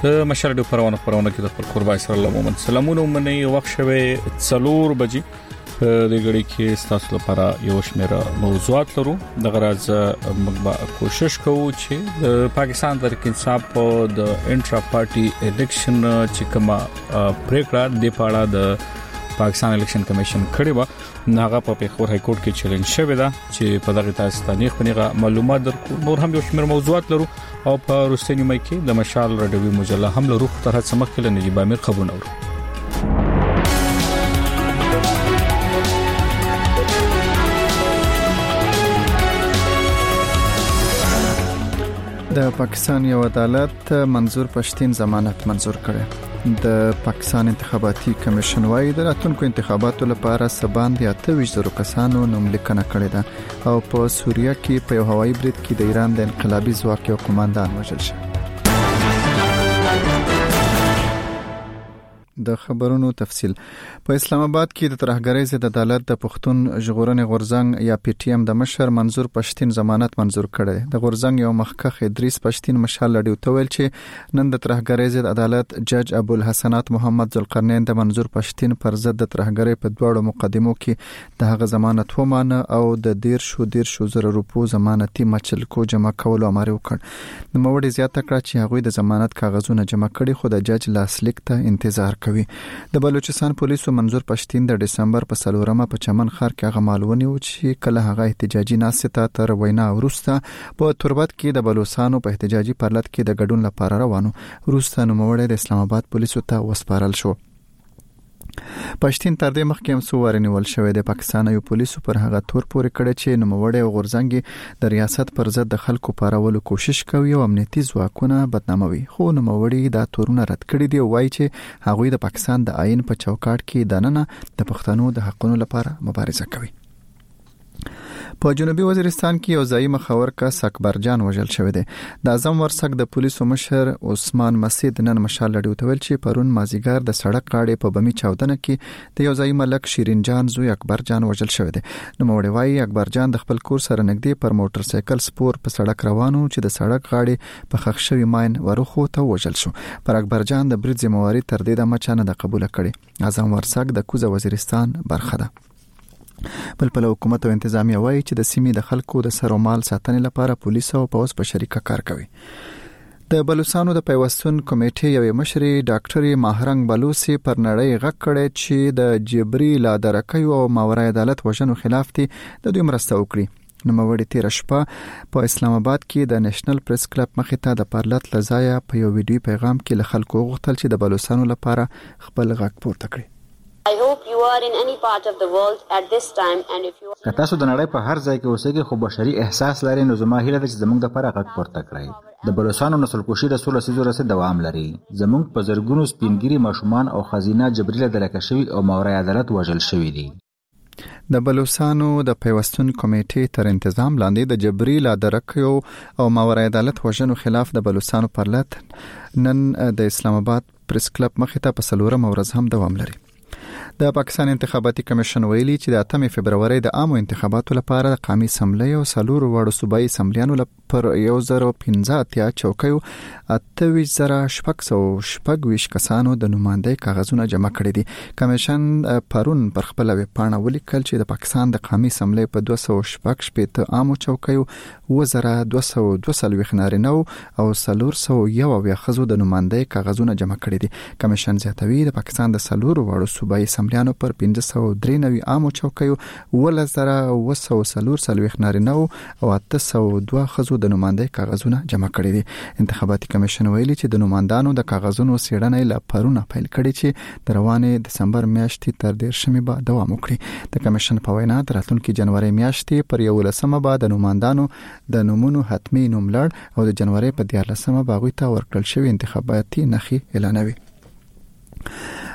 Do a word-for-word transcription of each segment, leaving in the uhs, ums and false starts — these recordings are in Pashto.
د مشال د پروانه پروانه کې د خپل قربای سره الله محمد سلامونه منې وخت شوه څلور بجې د غړي کې ستاسو لپاره یو شمېر موضوعات لرو د غرض موږ کوشش کوو چې د پاکستان تحریک انصاف د انټرا پارټي الیکشن چې کومه پریکړه د پاړه د پاکستان الیکشن کمیشن کړی و هغه په پیښور های کورټ کې چیلنج شوی دا چې په دغه تاسو تاریخ باندې معلومات درکو نور هم یو شمېر موضوعات لرو او په روسي مې کې د مشال رادیوي مجله هم لرو تر هڅه مخکې نجيب امیر خبرونه ورو د پاکستان یو عدالت منظور پښتين ضمانت منظور کړي د پاکستان انتخاباتي کمیشن وايي د راتلونکو انتخاباتو لپاره سباند یا تویش زرو کسانو نوملیکنه کړې ده او په سوریه کې په یو هوایي برید کې د ایران د انقلابي ځواک یو قوماندان وژل شو. د خبرونو تفصيل په اسلام آباد کې د ترهګرۍ ضد عدالت د پښتون ژغورنې غورځنګ یا پی ټی ایم د مشر منظور پښتين ضمانت منظور کړي. د غورځنګ یو مخکخ ادریس پښتين مشال لډیو تویل چې نن د ترهګرۍ ضد عدالت جج ابو الحسنات محمد ذوالقرنین د منظور پښتين پر ضد د ترهګرۍ په دوړو مقدمو کې د هغه ضمانت ومانه او د ډیر شو ډیر شو زره روپو ضمانتي مچلکو جمع کول امر وکړ. د موړي زیاته کړه چې هغه د ضمانت کاغذونه جمع کړي خو د جج لاسلیک ته انتظار کوي. د بلوچستان پولیسو منظور پښتين د دسمبر په سلورمه په چمن ښار کې هغه معلومونه و چې کله هغه احتجاجي ناسته تر وینا ورسته په تربت کې د بلوچستان په احتجاجي پرلط کې د ګډون لپاره روانو ورسته نو موړی د اسلام آباد پولیسو ته وسپارل شو. پښتين تر دې مخکې هم څو واره نیول شوې د پاکستان یو پولیسو پر هغه تور پورې کړی چې نوموړی او غورځنګ د ریاست پر ضد د خلکو پارولو کوشش کوي او امنیتي ځواکونه بدناموي خو نوموړی دا تورونه رد کړی دی او وایي چې هغه د پاکستان د آئین په چوکاټ کې د نن د پښتنو د حقونو لپاره مبارزه کوي. په جنوبي وزیرستان کې یو ځای مخاور کس اکبر جان وژل شوی دی. د اعظم ورسک د پولیسو مشر عثمان مسعود نن مشال لډیو تویل چې پرون مازیګر د سړک غاړې په بمی چاودنه کې د یو ځای ملک شیرین جان زوی اکبر جان وژل شوی دی. نو موړی وایي اکبر جان د خپل کور سره نږدې پر موټر سایکل سپور په سړک روانو چې د سړک غاړې په خښ شوی ماین ورخو ته وژل شو. پر اکبر جان د برید ذمہواری تر دې د مچانه د قبول کړي. اعظم ورسک د کوزه وزیرستان برخه ده. بل په حکومت او انتظامیه وایي چې د سیمې د خلکو د سر او مال ساتنې لپاره پولیس او پولیس په شریکه کار کوي. د بلوچستان د پیوستون کمیټې یوې مشري ډاکټري ماهرنګ بلوچي پر نړۍ غږ کړی چې د جبري لا درکې او ماورای عدالت وژنو خلاف دي د دوی مرسته وکړي. نو موړي تیر شپه په اسلام آباد کې د نېشنل پریس کلب مخې ته د پارلط لزایا په یو ویډیو پیغام کې له خلکو غوښتل چې د بلوچستان لپاره خپل غږ پورته کړي. I hope you are in any part of the world at this time and if you که تاسو د نړۍ په هر ځای کې اوسئ خو بشري احساس لرئ نو زما هیله ده چې زموږ د لپاره غږ پورته کړئ. د بلوچستان نسل کشي د سولې سيزو رسید دوام لري. زموږ په زرګونو سپینګری ماشومان او خزینه جبري له درکه شوی او ماورای عدالت وژل شوی دي. د بلوچستان د پیوستون کمیټې تر تنظیم لاندې د جبري لا درکې او ماورای عدالت وژنو خلاف د بلوچستان پرلط نن د اسلام آباد پریس کلب مخې ته په سلورم ورځ هم دوام لري. د پاکستان انتخاباتي کمیشن ویلي چې د اتمې فبرवरी د عامو انتخاباتو لپاره د قومي اسمبلی او سلور وړو صوبایي اسمبلیانو لپاره یو زر پنځه اتیا چوکیو اتویش زره شپږ سوه شپږ ویشت کسانو د نمائندګۍ کاغذونه جمع کړي دي. کمیشن پرون پر خپل ویبپاڼه ولیکل چې د پاکستان د قومي اسمبلی په دوه سوه شپږ شپږ عامو چوکیو اووه زره دوه سوه دوه څلوېښت نارینه او څلور سوه یو اویا ښځو د نمائندګۍ کاغذونه جمع کړي دي. کمیشن زیاتوي د پاکستان د سلور وړو صوبایي اسمبلیانو پر پنځه سوه درې نوي عامو چوکیو اوولس زره اووه سوه څلور څلوېښت نارینه او اته سوه دوه ښځو د نمائندګۍ کاغذونه جمع کړي دي. انتخاباتي کمیشن ویلي چې د نمائندانو د کاغذونو څېړنه له پرونه پیل کړي چې د روانې دسمبر میاشتې تر دېرشمې به دوام وکړي. د کمیشن په وینا د راتلونکي جنوري میاشتې پر یولسمه به د نمائندانو د نومونو حتمي نوملړ او د جنوري په دیارلسمه به هغوی ته ورکړل شوي انتخاباتي نښې اعلانوي.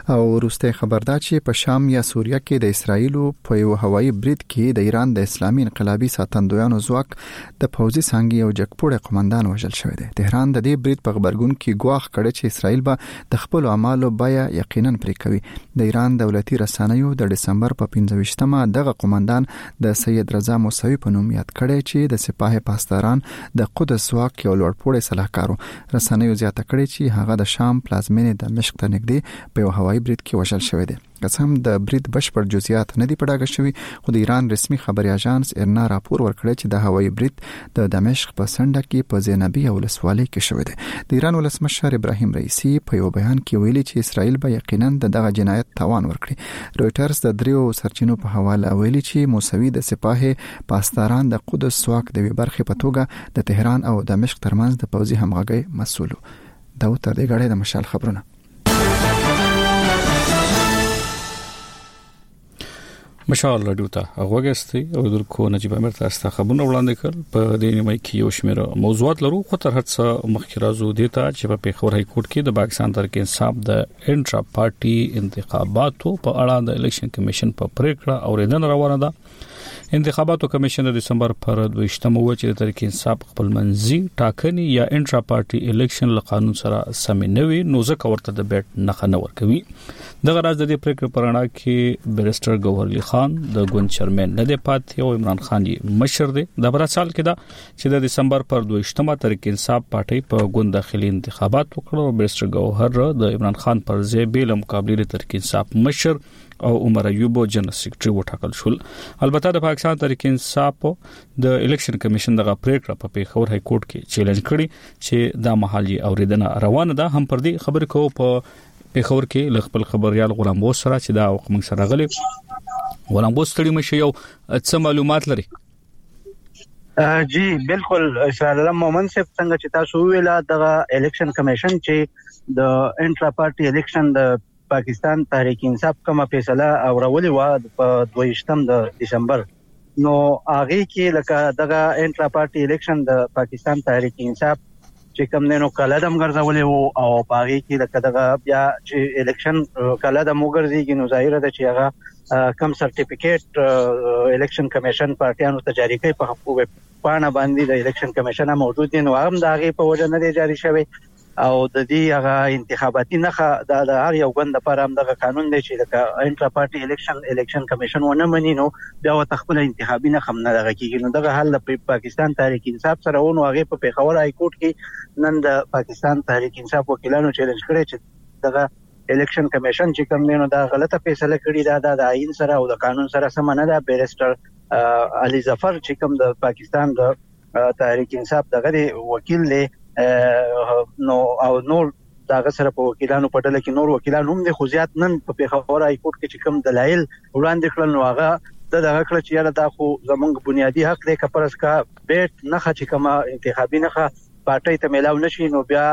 او وروسته خبردار چې په شام یا سوریه کې د اسرایلو په یو هوایي برید کې د ایران د اسلامي انقلابي ساتندویانو ځواک د پوځي څنګه یو جګپوړی قومندان وژل شوی دی. تهران د دې برید په خبرګون کې ګواښ کړی چې اسرایل به د خپل اعمالو بیا یقینا پرې کوي. د ایران دولتي رسنیو د دسمبر په پنځه ویشتمه دغه قومندان د سید رضا موسوي په نوم یاد کړی چې د سپاه پاسداران د قدس ځواک یو لوړپوړی سلاکارو. رسنیو زیاته کړی چې هغه د شام پلازمینې د دمشق ته نږدې په یو هوایي برید کې وژل شوی دی. قسم د برید بشپړ جزئیات نه دی پړاګه شوی، خو د ایران رسمي خبري اژانس ارنا راپور ورکړی چې د هوایي برید د دمشق په سنډه کې په زینبی ولسوالۍ کې شوی دی. د ایران ولسمشر ابراهیم رئیسی په یو بیان کې ویلي چې اسرائیل به یقینا دغه جنایت توان ورکړي. رويټرز د دریو سرچینو په حواله ویلي چې موسوي د سپاه پاسداران د قدس ځواک د برخې په توګه د تهران او دمشق ترمنځ د پوځي همغږي مسؤل و. دا تر دې غړې د مشال خبرونه. مشال رادیو ته غوګستی او درکو نجيب امیر تاسو خبرونه وړاندې کړ. په دې نیمه کې یو شمېر موضوعات لرو، خو تر هڅه مخکې راځو دیتا چې په پیښور های کورټ کې د پاکستان تحریک انصاف د انټرا پارټي انتخاباتو په اړه د الیکشن کمیشن په پریکړه اوریدنه روانه ده. انتخاباتو کمیشن د دسمبر پر دویشتمه و چې د تحریک انصاف خپل منځي ټاکنې یا انټرا پارټي الیکشن له قانون سره سم نه وي، نو ځکه ورته د بیټ نه خنه ورکوي. دغه راز د دې پریکړې پر اړه کې بیرستر ګوهر علي خان د ګوند چیرمن نه دی پاتې او عمران خان یې مشر دی. د بل سال کې دا چې د دسمبر پر دویشتمه تحریک انصاف پارټي په ګوند داخلي انتخابات وکړ او بیرستر ګوهر د عمران خان پر ځای بیل مقابله د تحریک انصاف مشر او عمر ایوب جنرال سیکریټري وټاکل شول. البته د پاکستان تحریک انصاف د الیکشن کمیشن دغه پریکړه په پیښور های کورټ کې چیلنج کړي چې دا محلي اوریدنه روانه ده. هم پر دې خبرې کوو په پیښور کې ل خپل خبريال غلام بوس سره چې دا موږ سره غلي. غلام بوس تړي مشه یو څه معلومات لري؟ جی بالکل اشاره الله مومن صاحب څنګه چې تاسو ویلا د الیکشن کمیشن چې د انټرا پارټي الیکشن د پاکستان تحریک انصاف کومه فیصله اورولې و په دویشتم د دسمبر، نو هغه کې لکه دغه انټرا پارټي الیکشن د پاکستان تحریک انصاف چې کوم نو کلادم ګرځولې وو او هغه کې لکه دغه بیا چې الیکشن کلادم وګرځي نو ظاهر ده چې هغه کم سرټیفیکیټ الیکشن کمیشن پارټیانو ته جاری کوي په حقوق پاڼه باندې د الیکشن کمیشن موجود دي، نو هم دغه په وجه نه دی جاری شوی او د دې هغه انتخاباتي نخه د هر یو غوند لپاره هم دغه قانون دی چې د انټرا پارټي الیکشن الیکشن کمیشن ونه مني نو بیا و تخپل انتخابي نخه نه دغه کیږي. نو دغه حل په پاکستان تحریک انصاف سره ونه هغه په پیښور های کورټ کې نن د پاکستان تحریک انصاف وکیلانو چیلنج کړی چې دغه الیکشن کمیشن چې کوم نه دا غلطه فیصله کړې ده د آئین سره او د قانون سره سم نه ده. بیرستر علي ظفر چې کوم د پاکستان د تحریک انصاف دغه وکیل دی نو او نور داغه سره په وکیلانو په ډله کې نور وکیلان هم دي، خو زیات نن په پیښور های کورټ کې چې کوم دلایل وړاندې کړل نو هغه د دغه کړ چې یاره دا خو زمونږ بنیادی حق دی که پرس کا بیٹ نه چې کومه انتخابي نه پارټي ته ملاو نشي نو بیا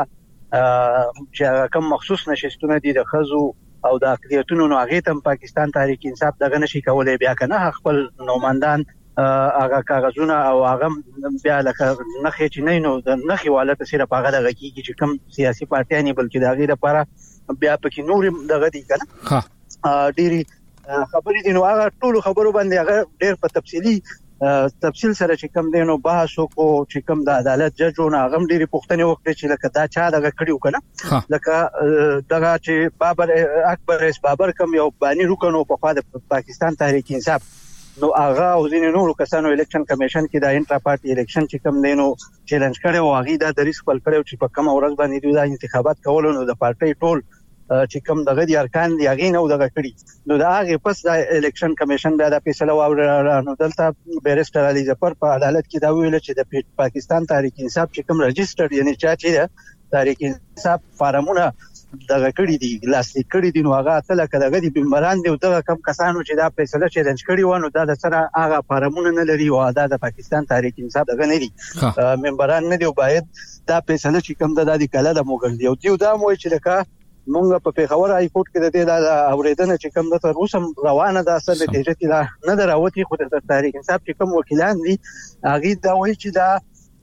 چې کوم مخصوص نشستونه دي د خزو او د اقلیتونو نو هغه ته پاکستان تحریک انصاف دغه نشي کولای بیا کنه خپل نوماندان هغه کاغذونه او هغه بیا لکه نخې چې نه نو د نخې والته سره پاغه دغه کیږي چې کوم سیاسي پارټیانی بلکې د هغه لپاره بیا پکې نور دغه دي کنه ها ډيري خبرې دي نو هغه ټول خبرو باندې هغه ډېر په تفصیلی تفصیل سره چې کوم دینو بحث وکړو چې کوم د عدالت ججونه هغه ډېری پوښتنې وکړي چې لکه دا چا دغه کړیو کنه لکه دغه چې بابر اکبر اس بابر کوم یو بانی رکنو په خوا د پاکستان تحریک انصاف نو هغه او ځینې نورو کسانو الیکشن کمیشن کې د انټرا پارټي الیکشن چې کوم دینو چیلنج کړي او هغه د دریس خپل کړي چې په کوم ورځ باندې دوی د انتخابات کول نو د پارټي ټول چې کوم دغه دي ارکان دي هغه نو دغه کړي نو دا هغه پس د الیکشن کمیشن بیا د فیصله واوره نو دلته بیرستر علي ظفر په عدالت کې دا ویل چې د پاکستان تحریک انصاف چې کوم رجستر یعنی چا چې تحریک انصاف فارمونه دغه کړي دي لاسلیک کړي دي نو هغه تل کړه دي بمبران دي او دغه کم کسانو چې دا فیصله چیلنج کړي و نو دا د سره هغه فارمونه نه لري او دا د پاکستان تحریک انصاف دغه نه دي ممبران نه دي او باید دا فیصله چې کوم د دې کله د موګل دی او دی دا مو چې لکه مونږ په پیښور های کورټ کې د دې د اوریدنه چې کوم د تر اوسه روانه ده اصل نتیجه کې دا نه دراوتی خو د تحریک انصاف چې کوم وکیلان دي هغه دا وایي چې دا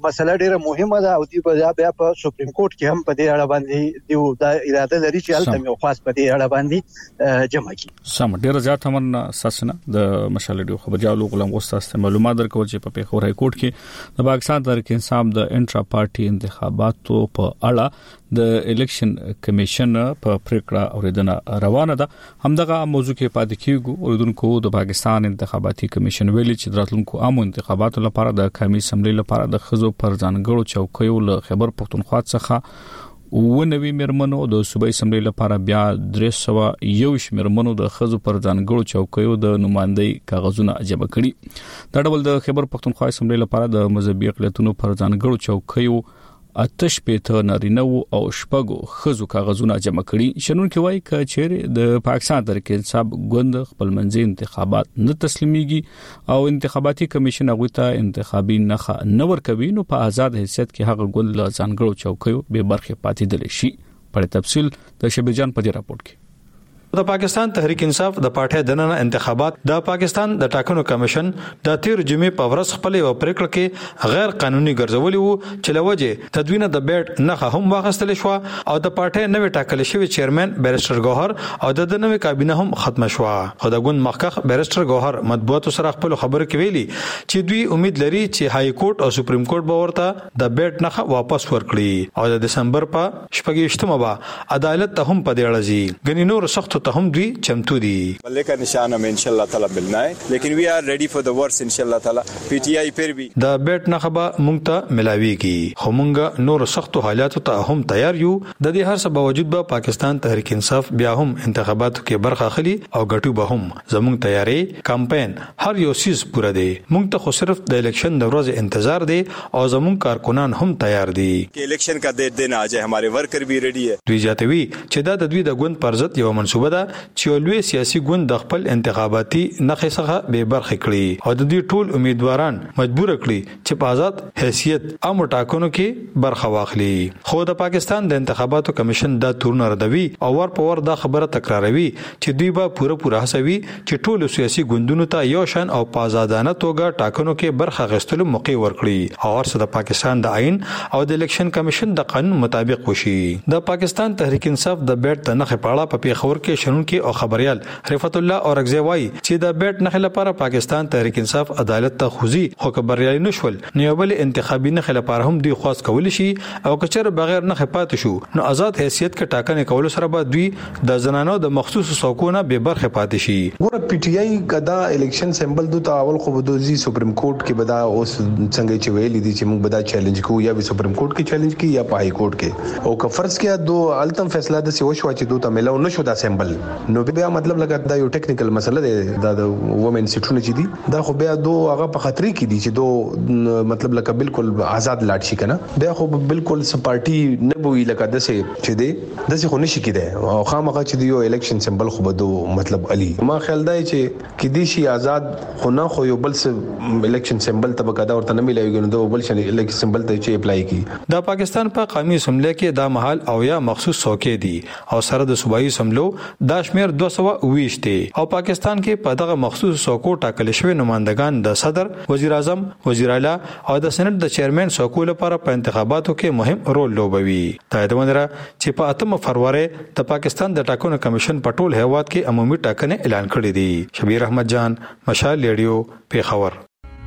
مسله ډیره مهمه ده او دی بیا بیا په سپریم کورټ کې هم په دې اړه باندې دیو د اراده لري چې هلته یو خاص په دې اړه باندې جمع کړي. سم ډیره زیات هم اساسنه د مشال ډیو خبر جالو غلام غوستاسته معلومات درکول چې په پیښور های کورټ کې د پاکستان تحریک انصاف د انټرا پارټي انتخاباتو په اړه د الیکشن کمیشن په پریکړه اوریدنه روانه ده. همدغه موضوع کې پاتې کیږو اوریدونکو د پاکستان انتخاباتي کمیشن ویلي چې راتلونکو عامو انتخاباتو لپاره د قومي اسمبلی لپاره د خزو پر ځانګړو چوکیو له خبر پښتونخوا څخه ونوي مرمنو د صوبایي اسمبلی لپاره بیا درې سوه یو شمېرمنو د خزو پر ځانګړو چوکیو د نمائندۍ کاغذونه جمع کړي. دا ډول د خبر پښتونخوا اسمبلی لپاره د مذهبي اقلیتونو پر ځانګړو چوکیو اتش پېته نارینه او شپږو خزو کاغذونه جمع کړي. شنون کې وایي چې چیرې د پاکستان تحریک انصاف ګوند خپل منځي انتخابات نه تسلیميږي او انتخاباتي کمیشن هغه ته انتخابي نخ نه ورکوي نو په آزاد حیثیت کې هغه ګوند له ځانګړو چوکیو به برخه پاتې دي شي. په تفصیل د شبيجان په دې راپور کې د پاکستان تحریک انصاف د پارټي دننه انتخابات د پاکستان د ټاکنو کمیشن د تیر جمعې په ورځ خپل یو پریکړه کې غیر قانوني ګرځولي وو چې لوجه تدوین د بیټ نه هم واغستل شو او د پارټي نوې ټاکل شوی چیرمن بیرستر ګوهر او د نوې کابینه هم ختم شو. خو د ګوند مخکخ بیرستر ګوهر مطبوعاتو سره خپل خبر کې ویلي چې دوی امید لري چې های کورټ او سپریم کورټ به ورته د بیټ نه واپس ورکړي او د دسمبر په شپږیشتمه به عدالت ته هم پدې اړځي. غنی نور سخت ته هم دوی چمتو دي. بلے کا نشان ہم انشاءاللہ تعالی ملنا ہے لیکن وی آر ریڈی فار دی ورس انشاءاللہ تعالی. پی ٹی آئی پھر بھی د بیٹ نخبه مونږ ته ملاويږي خو مونږ نور سخت حالاتو ته هم تیار یو. د دې هر څه باوجود به پاکستان تحریک انصاف بیا هم انتخاباتو کې برخه اخلي او ګټو به هم. زموږ تیاری کمپاین هر یو سیس پوره دی. مونږ ته خو صرف د الیکشن د ورځې انتظار دی او زموږ کارکنان هم تیار دي چې الیکشن کا ډیټ دینا اجه ہمارے ورکر بھی ریڈی ہے. دوی جاتوي چې دا د دوی د ګوند پرځت یو منسوبه ده چې لوی سیاسي ګوند د خپل انتخاباتي نخې څخه به برخه کړي او د دې ټول امیدواران مجبور کړي چې په آزاد حیثیت عام ټاکنو کې برخه واخلي. خو د پاکستان د انتخاباتو کمیشن دا تورن ردوي او ور په ور دا خبره تکراروي چې دوی به پوره پوره هڅوي چې ټول سیاسي ګوندونو ته یو شان او په آزادانه توګه ټاکنو کې برخه غوښتلو موقع ورکړي او ورسره د پاکستان د آئین او د الیکشن کمیشن د قانون مطابق وشي. د پاکستان تحریک انصاف د بیټ د نخې پاړه په پیښور کې شنن کې او خبريال رفعت الله اورغزی وای چې د بیٹ نخې لپاره پاکستان تحریک انصاف عدالت ته خوځي خو خبريال نشول نو بل انتخابي نخې لپاره هم دوی خاص کول شي او کچر بغیر نخې پات شو نو آزاد حیثیت کې ټاکنې کول سره به دوی د زنانو د مخصوص څوکونه به برخه پات شي. ګوره پی ټی آی کدا الیکشن سمبل دوه اول خو بدوزي سپریم کورټ کې بدا اوس څنګه چې ویلي دي چې موږ بدا چیلنج کوو یا به سپریم کورټ کې چیلنج کی یا په های کورټ کې او که فرض کړه دوه التم فیصله د سی وشو چې دوه ملو نشو دا سمبل نو بیا مطلب لګا دا یو ټیکنیکل مسله ده د وومن سټونه چې دي دا خو بیا دوه هغه په خطرې کې دي چې دوه مطلب لکه بالکل آزاد لاړ شي کنه بیا خو بالکل س پارټي نه بوي لکه دسه چې دي دسه خو نشي کېده او خامخا چې یو الیکشن سمبل خو بده مطلب علي ما خیال دی چې کې دي شي آزاد خو نه خو یو بل س الیکشن سمبل ته بقاعده ورته نه ملایږي نو بل شي الیکشن سمبل ته چې اپلای کی. د پاکستان په قومي اسمبلی کې دا محل او یا مخصوص څوکې دي او سره د صوبایي اسمبلو دا شمیر دوه سوه ویشت دي او پاکستان کې په دغه مخصوص څوکو ټاکل شوی نمائندگان د صدر، وزیر اعظم، وزیر اعلی او د سېنات د چیرمن څوکو لپاره په انتخاباتو کې مهم رول لوبوي. دا د وندره چې په اتم فروری د پاکستان د ټاکنو کمیشن په ټول هیواد کې عمومي ټاکنې اعلان کړې دي. شبیر احمد جان، مشال ریډیو، پیښور.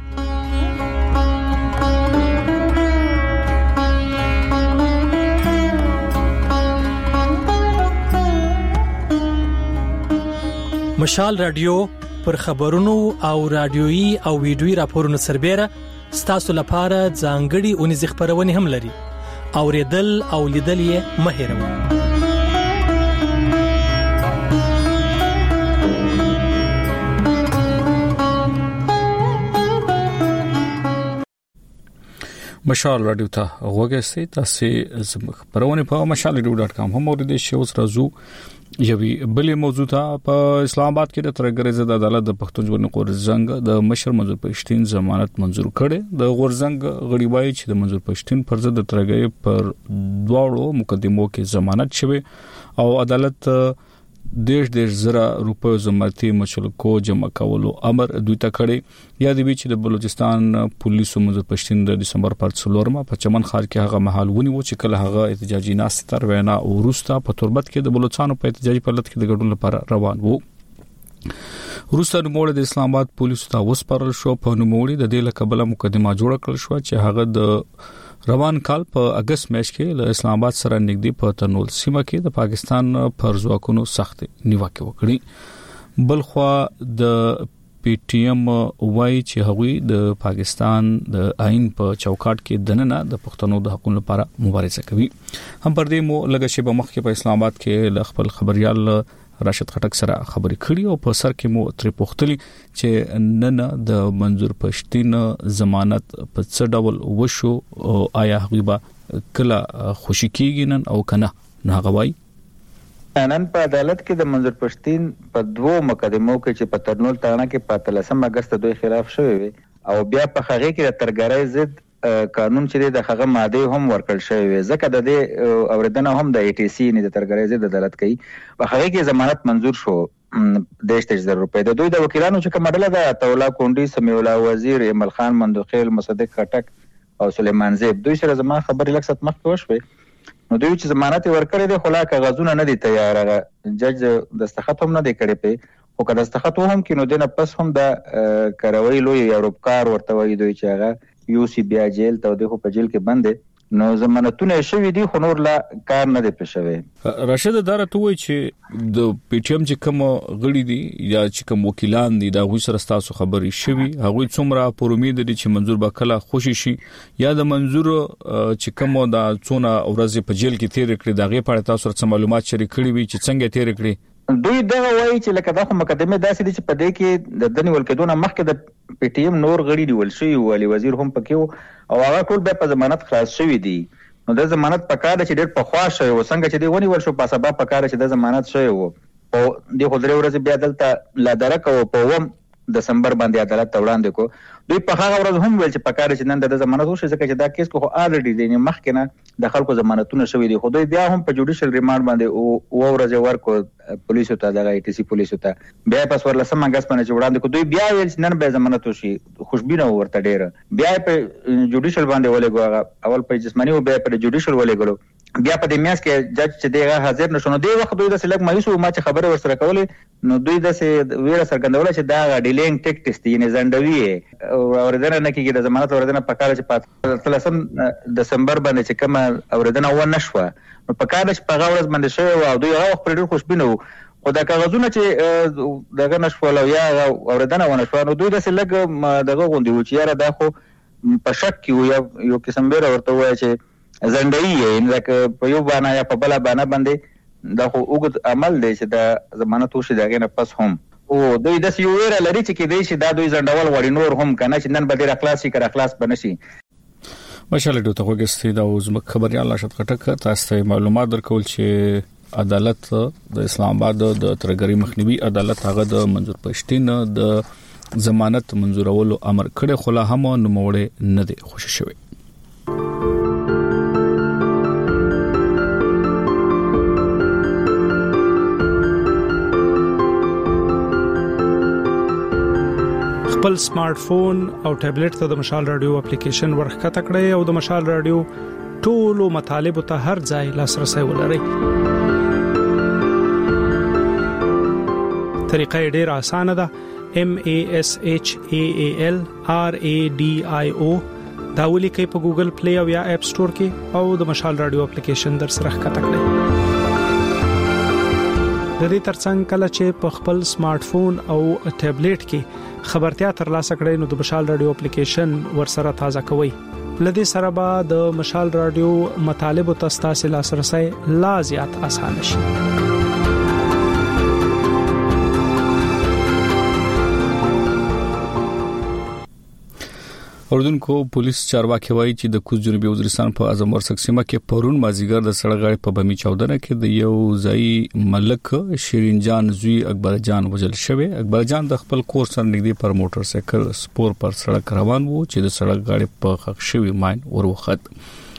مشال رادیو پر خبرونو او رادیويي او ویډیويي راپورونو سربېره ستاسو لپاره ځانګړي اونیز خبرونه هم لري. اوریدل او لیدل یې مه هېروئ. مشال رادیو ته وګورئ. تاسو زموږ خبرونه په مشال رادیو ډاټ کام هم اوریدئ شئ. اوس راځو یوی بلې موضوع ته. په اسلام آباد کې د ترګریزه د عدالت د پښتون ژغورنې غورځنګ د مشر منظور پښتين ضمانت منظور کړي. د غورځنګ غړي وایي چې د منظور پښتين پر ضد د ترګي پر دواړو مقدمو کې ضمانت شوه او عدالت دیش دیش زره روپیو زمرتي مشلکو جمع کولو امر دوی ته کړی یا د ویچ د بلوچستان پولیسو منځ پښتون د دسمبر پر څلورمه په چمن خار کې هغه محل ونی و چې کله هغه احتجاجي ناس تر وینا او روستا په تربت کې د بلوچستان په احتجاجي پلت کې د ګډون لپاره روان وو. روستا نوموړي د اسلام آباد پولیسو ته وسپارل شو. په نوموړي د دې لقبله مقدمه جوړ کړل شو چې هغه د روان کال په اگست میاشت کې له اسلام آباد سره نږدې په ترنول سیمه کې د پاکستان پر ځواکونو سخت نیوکه وکړي. بلخوا د پی ټی ایم وای چې هغوی د پاکستان د آئین په چوکاټ کې دننه د پښتنو د حقوقو لپاره مبارزه کوي. هم پر دې مو لږه شی په مخ کې په اسلام آباد کې ل خپل خبريال راشد خټک سره خبرې کړې او په سر کې مو تر پوښتلې چې نن د منظور پښتين ضمانت په څه ډول وشو او آیا هغه کله خوشی کیږي نن او کنه نه غوي. نن په عدالت کې د منظور پښتين په دوو مقدمو کې چې په ترنول تاڼه کې په اتلسم اگست دوی خلاف شوی او بیا په هغه کې د ترګرای ضد قانون چې د هغه ماده هم ورکړل شوی ځکه د دې اوریدنه هم د ای ټی سی نه د ترګرای ضد عدالت کوي. په هغه کې ضمانت منظور شو دیش دیش زر روپے د دوی د وکیلانو چې کومه د تولا کونډي سمیع الله وزیر ایمل خان مندوخیل مصدق خټک او سلیمان زیب دوی سره زما خبرې لکه مخ کې وشوي. نو دوی چې ضمانت ورکړي د خلا کاغذونه نه دي تیار جج دستخط هم نه دی کړی په او که دستخط هم کینو دنه پس هم د کاروي لوی یوروپکار ورته وایي دوی چې هغه یو سی بیا جیل ته د په جیل کې بند نو ضمانتونه شوی دي خو نور لا کار نه دی پښوي. راشد داره ته وایي چې د پی ټی ایم چې کوم غړي دي یا چې کوم وکیلان دي دا غوي سره تاسو خبرې شوي هغه څومره پر امید دي چې منظور به کله خوشي شي یا د منظور چې کوم د څونه ورځې په جیل کې تیر کړی دا غي په تاسو سره معلومات شریک کړي وي چې څنګه تیر کړی. دوی دا وایي چې لکه دا خو مقدمه داسې دي چې په دې کې د دني ولکدونه مخکې د پی ټی ایم نور غړي دی ول شي والی وزیر هم پکې او هغه ټول به په ضمانت خلاص شوی دي. نو د ضمانت په کار چې ډېر په خواشه او څنګه چې دی ونی ول شو په سبب په کار چې د ضمانت شوی وو او د خضري ورځ بیا دلته لا درک او په وم دسمبر باندې عدالت ته وړاندې کو. دوی په هغه ورځ هم ویل چې په کار چې نن د ضمانت وشي ځکه چې دا کیس کو الریډي دی مخکې نه د خلکو ضمانتونه شوی دي خو دوی بیا هم په جوډیشل ریماند باندې او ورځ ورکو پولیسو ته د ای ټی سی پولیسو ته بیا په ورلسم اگست باندې وړاندې کو. دوی بیا ویل چې نن به ضمانت وشي خوشبینه ورته ډېر بیا په جوډیشل باندې ولګو اول په جسمانی او بیا په جوډیشل ولګلو بیا په دې میاس کې جج چې دیغه حاضر نشو نو دی وخت دوی د سلګ مایوسو ما چې خبره ورسره کولې نو دوی د سه ویره سرګندول چې دا ډیلینګ ټیکټس دي نه زندوی اوریدنه نه کېږي د ضمانت اوریدنه په کال چې په ثلاثم دسمبر باندې چې کوم اوریدنه و نشوه نو په کال چې په غوړز باندې شوی او دوی هغه خپل ډیر خوشبینه وو خو دا کاغذونه چې دغه نشول او یا اوریدنه و نشوه نو دوی د سلګ دغه غوندي و چې یاره دا خو په شک کې یو قسم بیره ورته وایي چې زندای یې لکه په یو باندې یا په بل باندې باندې دا خو وګت عمل دی چې دا ضمانت وشي داګه نه پس هم او دوی د یو ویره لري چې کې دی چې دا دوی زندول غوړي نور هم کنه چې نن به ډیر اخلاص شي کړه اخلاص بنشي. ماشاءالله دوی ته وګستې دا اوس خبري الله شت کټک تاسو ته معلومات درکول چې عدالت د اسلام آباد د ترګری مخنیوي عدالت هغه د منظور پښتين د ضمانت منظورولو امر کړي خو لا هم نوموړي نه دی خوشی شوی. خپل سمارټ فون او ټابلیټ ته د مشال رادیو اپلیکیشن ورخته کړئ او د مشال رادیو ټولو مطالب ته هر ځای لاسرسي ولرئ. طریقه ډېره اسانه ده. M A S H A A L R A D I O دا ولیکئ په ګوګل پلی او یا اپ سٹور کې او د مشال رادیو اپلیکیشن در سره ښکته کړئ. د دې ترڅنګ کله چې په خپل سمارټ فون او ټابلیټ کې خبرتیا ترلاسه کړئ نو د مشال رادیو اپلیکیشن ورسره تازه کوئ. لدې سره به د مشال رادیو مطالب او تاسو لاسرسي لا زیات اسانه شي. اردن کو پولیس چارواکي وایي چې د کوز جنوبي وزیرستان په اعظم ورسک سیمه کې پرون مازیګر د سړک غاړې په بمی چودنه کې د یو ځای ملک شیرین جان زوی اکبر جان وجل شوی. اکبر جان د خپل کور سره نږدې پر موټر سایکل سپور پر سړک روان وو چې د سړک غاړې په خښ شوی ماين وروخت.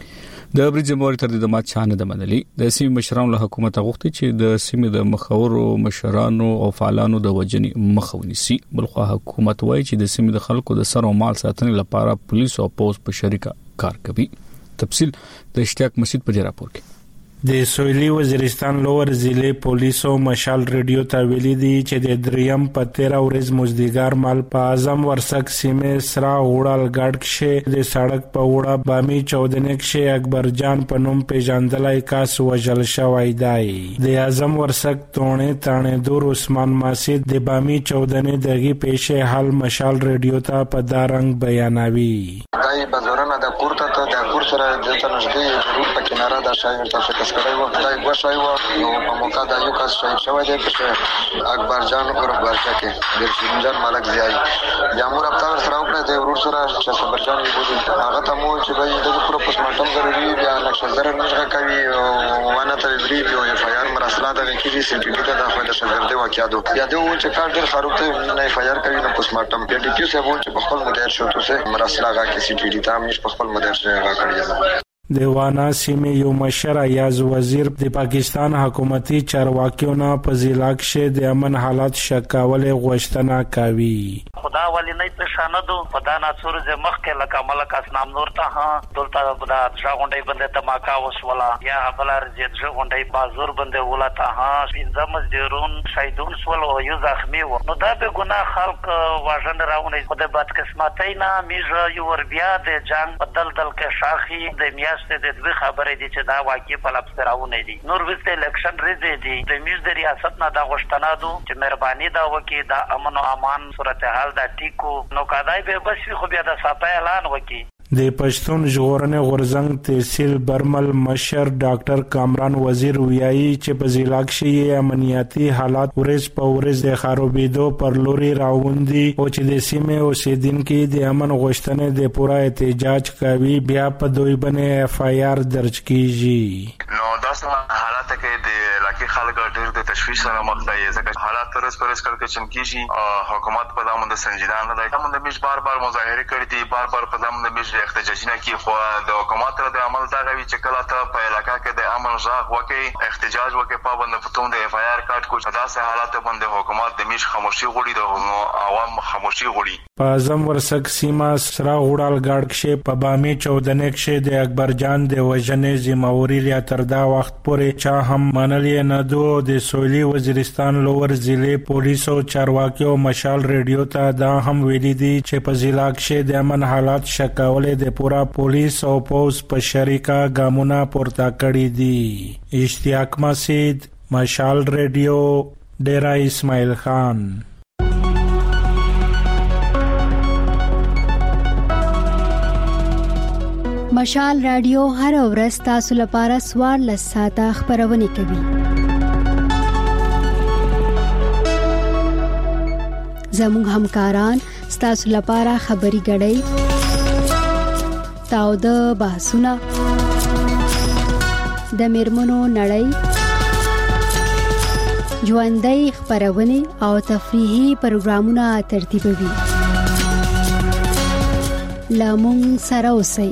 د برج جمهوریت تر دې ما چانه د منلي د سیمې مشرانو له حکومت غوښتي چې د سیمې د مخاورو مشرانو او فعالانو د وجنې مخاوني سي بلخو حکومت وایي چې د سیمې د خلکو د سر او مال ساتنې لپاره پولیس او پوز په شریکه کار کوي. تفصیل د اشتیاق مسجد په راپور کې. د سویلي وزیرستان لوور ضلع پولیسو مشال ریډیو ته ویلي دي چې د دریم په تیرا ورځ مزدګار مال په اعظم ورسک سیمه سرا وړال ګډ کې د سړک په وړه بامي چودنه کې اکبر جان په نوم پیژندلای کاس وجل شوی دی. د اعظم ورسک تونه تانه دور عثمان ماسید د بامي چودنه دغه پیښه حال مشال ریډیو ته په دارنګ بیانوي. دای بازارونه د پورته ته د پور سره د تنشګي ضرور په کناره د شایر تاسو کړي وو دای غوښای وو نو په موقع د یو کس شهید شوی دی چې اکبر جان اور برچا کې د شینجان ملک زیای یامور ابطال سره وکړه د ورور سره چې صبر جان یې بوزي هغه ته مو چې د دې پرو پوسټمارټم ضروري بیا نقشه زر نشغه کوي او ونه ته ویری یو اف آی آر مرسله د کې سی پی ډی ته د خپل شګر دی واقعاتو یا د و چې کار ډیر خروب ته نه اف آی آر کوي نو پوسټمارټم پی ډی کیو سه وو چې په خپل مدیر شو ته مرسله غا کې سی پی ډی ته هم په خپل مدیر سره غا کړی. د وانا سیمه یو مشر ایاز وزیر د پاکستان حکومتي چارواکیونو په ضلع کې د امن حالات شکاوله غوښتنه کوي. خدا ولی نه پېښانه دو پدا نه سور ز مخ کې لکه ملک اسنام نور ته ها دلته بدا ژغونډي بنده تماکا وسولا یا بلار زید ژغونډي بازور بنده ولا ته ها پنځم مزدورون شهیدون سول او یو زخمی و نو دا به ګناه خلق واژن راونه خدای بد قسمتای نه میژه یو ور بیا د جنگ بدل دل کې شاخي د میاشتې د دوی خبرې دي چې دا واقعي په لپس راونه دي نور وسته الیکشن ریزه دي د میز د ریاست نه دا غوښتنه دو چې مهرباني دا وکي دا امن او امان صورتحال دا ټیکو نو کدای به بس خو بیا د صفای اعلان وکي. د پښتون ژغورنې غورزنګ تحصیل برمل مشر ډاکټر کامران وزیر ویایي چې په ضلع کې امنیتي حالات ورځ په ورځ د خرابېدو پر لوري راوندي او چې د سیمې اوسیدونکو د امن غوښتنې د پوره احتجاج کوي بیا په دوی باندې اف آی آر درج کیږي. نو دا څنګه حالات کې د علاقې خلک ډېر د تشویش سره مخ دي ځکه حالات ترس پرس کړه چې کیږي حکومت په دامن د سنجیدانه نه دی دامن د میش بار بار مظاهره کړې دي بار بار په دامن د میش احتجاجونه کې خو د حکومت د عمل دا غوي چې کله ته په علاقې کې د امن ځاغ وکي احتجاج وکي پابند پتون د اف آی آر کارت کو دا سه حالات باندې حکومت د میش خاموشي غوړي د عوام خاموشي غوړي. په اعظم ورسک سیمه سرا وړال ګاډ کې په بامي چودنه کې د اکبر جان د وژنې ذمہواری لري تر دا وخت پورې چا هم منلې نه دو. د سویلي وزیرستان لوور ضلع پولیسو چارواکیو مشال ریډیو ته دا هم ویلي دي چې په ضلع کې د امن حالات شکاوله د پورا پولیس او پوز په شریکه ګامونه پورته کړی دي. اشتیاق مسجد مشال ریډیو ډیرا اسماعیل خان. مشال رادیو هر ورځ تاسو لپاره سوار لساته خبرونه کوي. زموږ همکاران تاسو لپاره خبري غړي تاو د بحثونه د میرمنو نړۍ ژوندۍ خبرونه او تفریحي پروګرامونه ترتیبوي. لامون سره اوسئ.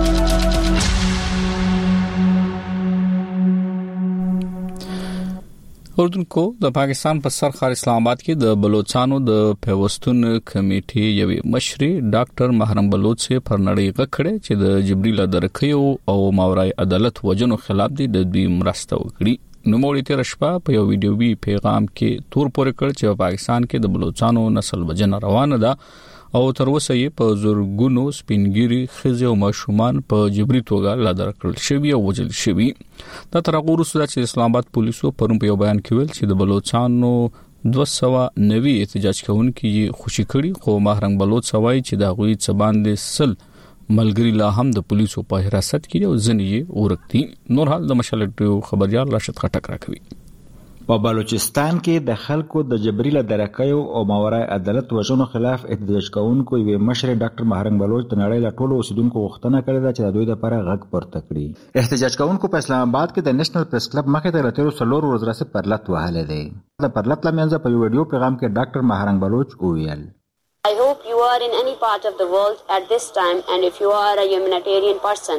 اردوونکو د پاکستان په سر ښار اسلام آباد کې د بلوچستانو د پیوستون کمیټې یوې مشري ډاکټر محرم بلوچ سے پر نړۍ غکړه چې د جبريل درکيو او ماورای عدالت وجنو خلاف دي د دوی مرسته وکړي. نو مولوی تیر شپه په یو ویډیوي پیغام کې تور پورې کړ چې په پاکستان کې د بلوچستانو نسل وجنه روانه ده او تر اوسه یې په زورګونو سپینګيري خزي او ماشومان په جبري توګه لا درکړل شوی او وجل شوی. دا تر هغه وروسته چې اسلام آباد پولیسو پرون په یو بیان کې ویل چې د بلوچستانو دوه سوه نوي احتجاج کوونکي خوشي کړي خو محرم بلوچ سوای چې دا غوي څبان دي سل ملګری لا هم د پولیسو په حراست کې او ځنې ورکتي. نور حال د مشالټو خبريال راشد خټک راکوي. په بلوچستان کې د خلکو د جبري له درکیو او ماورای عدالت وژنو خلاف احتجاج کوونکو یوې مشر ډاکټر محرم بلوچ د نړۍ له ټولو اوسیدونکو غوښتنه کړې ده چې د دوی لپاره غږ پورته کړي. احتجاج کوونکو په اسلام آباد کې د نېشنل پریس کلب مخې ته لتهرو څلور ورځې راځي پرلط وهلې ده. د پرلط لمنځه په یو ویډیو پیغام کې ډاکټر محرم بلوچ وویل I hope you are in any part of the world at this time, and if you are a humanitarian person,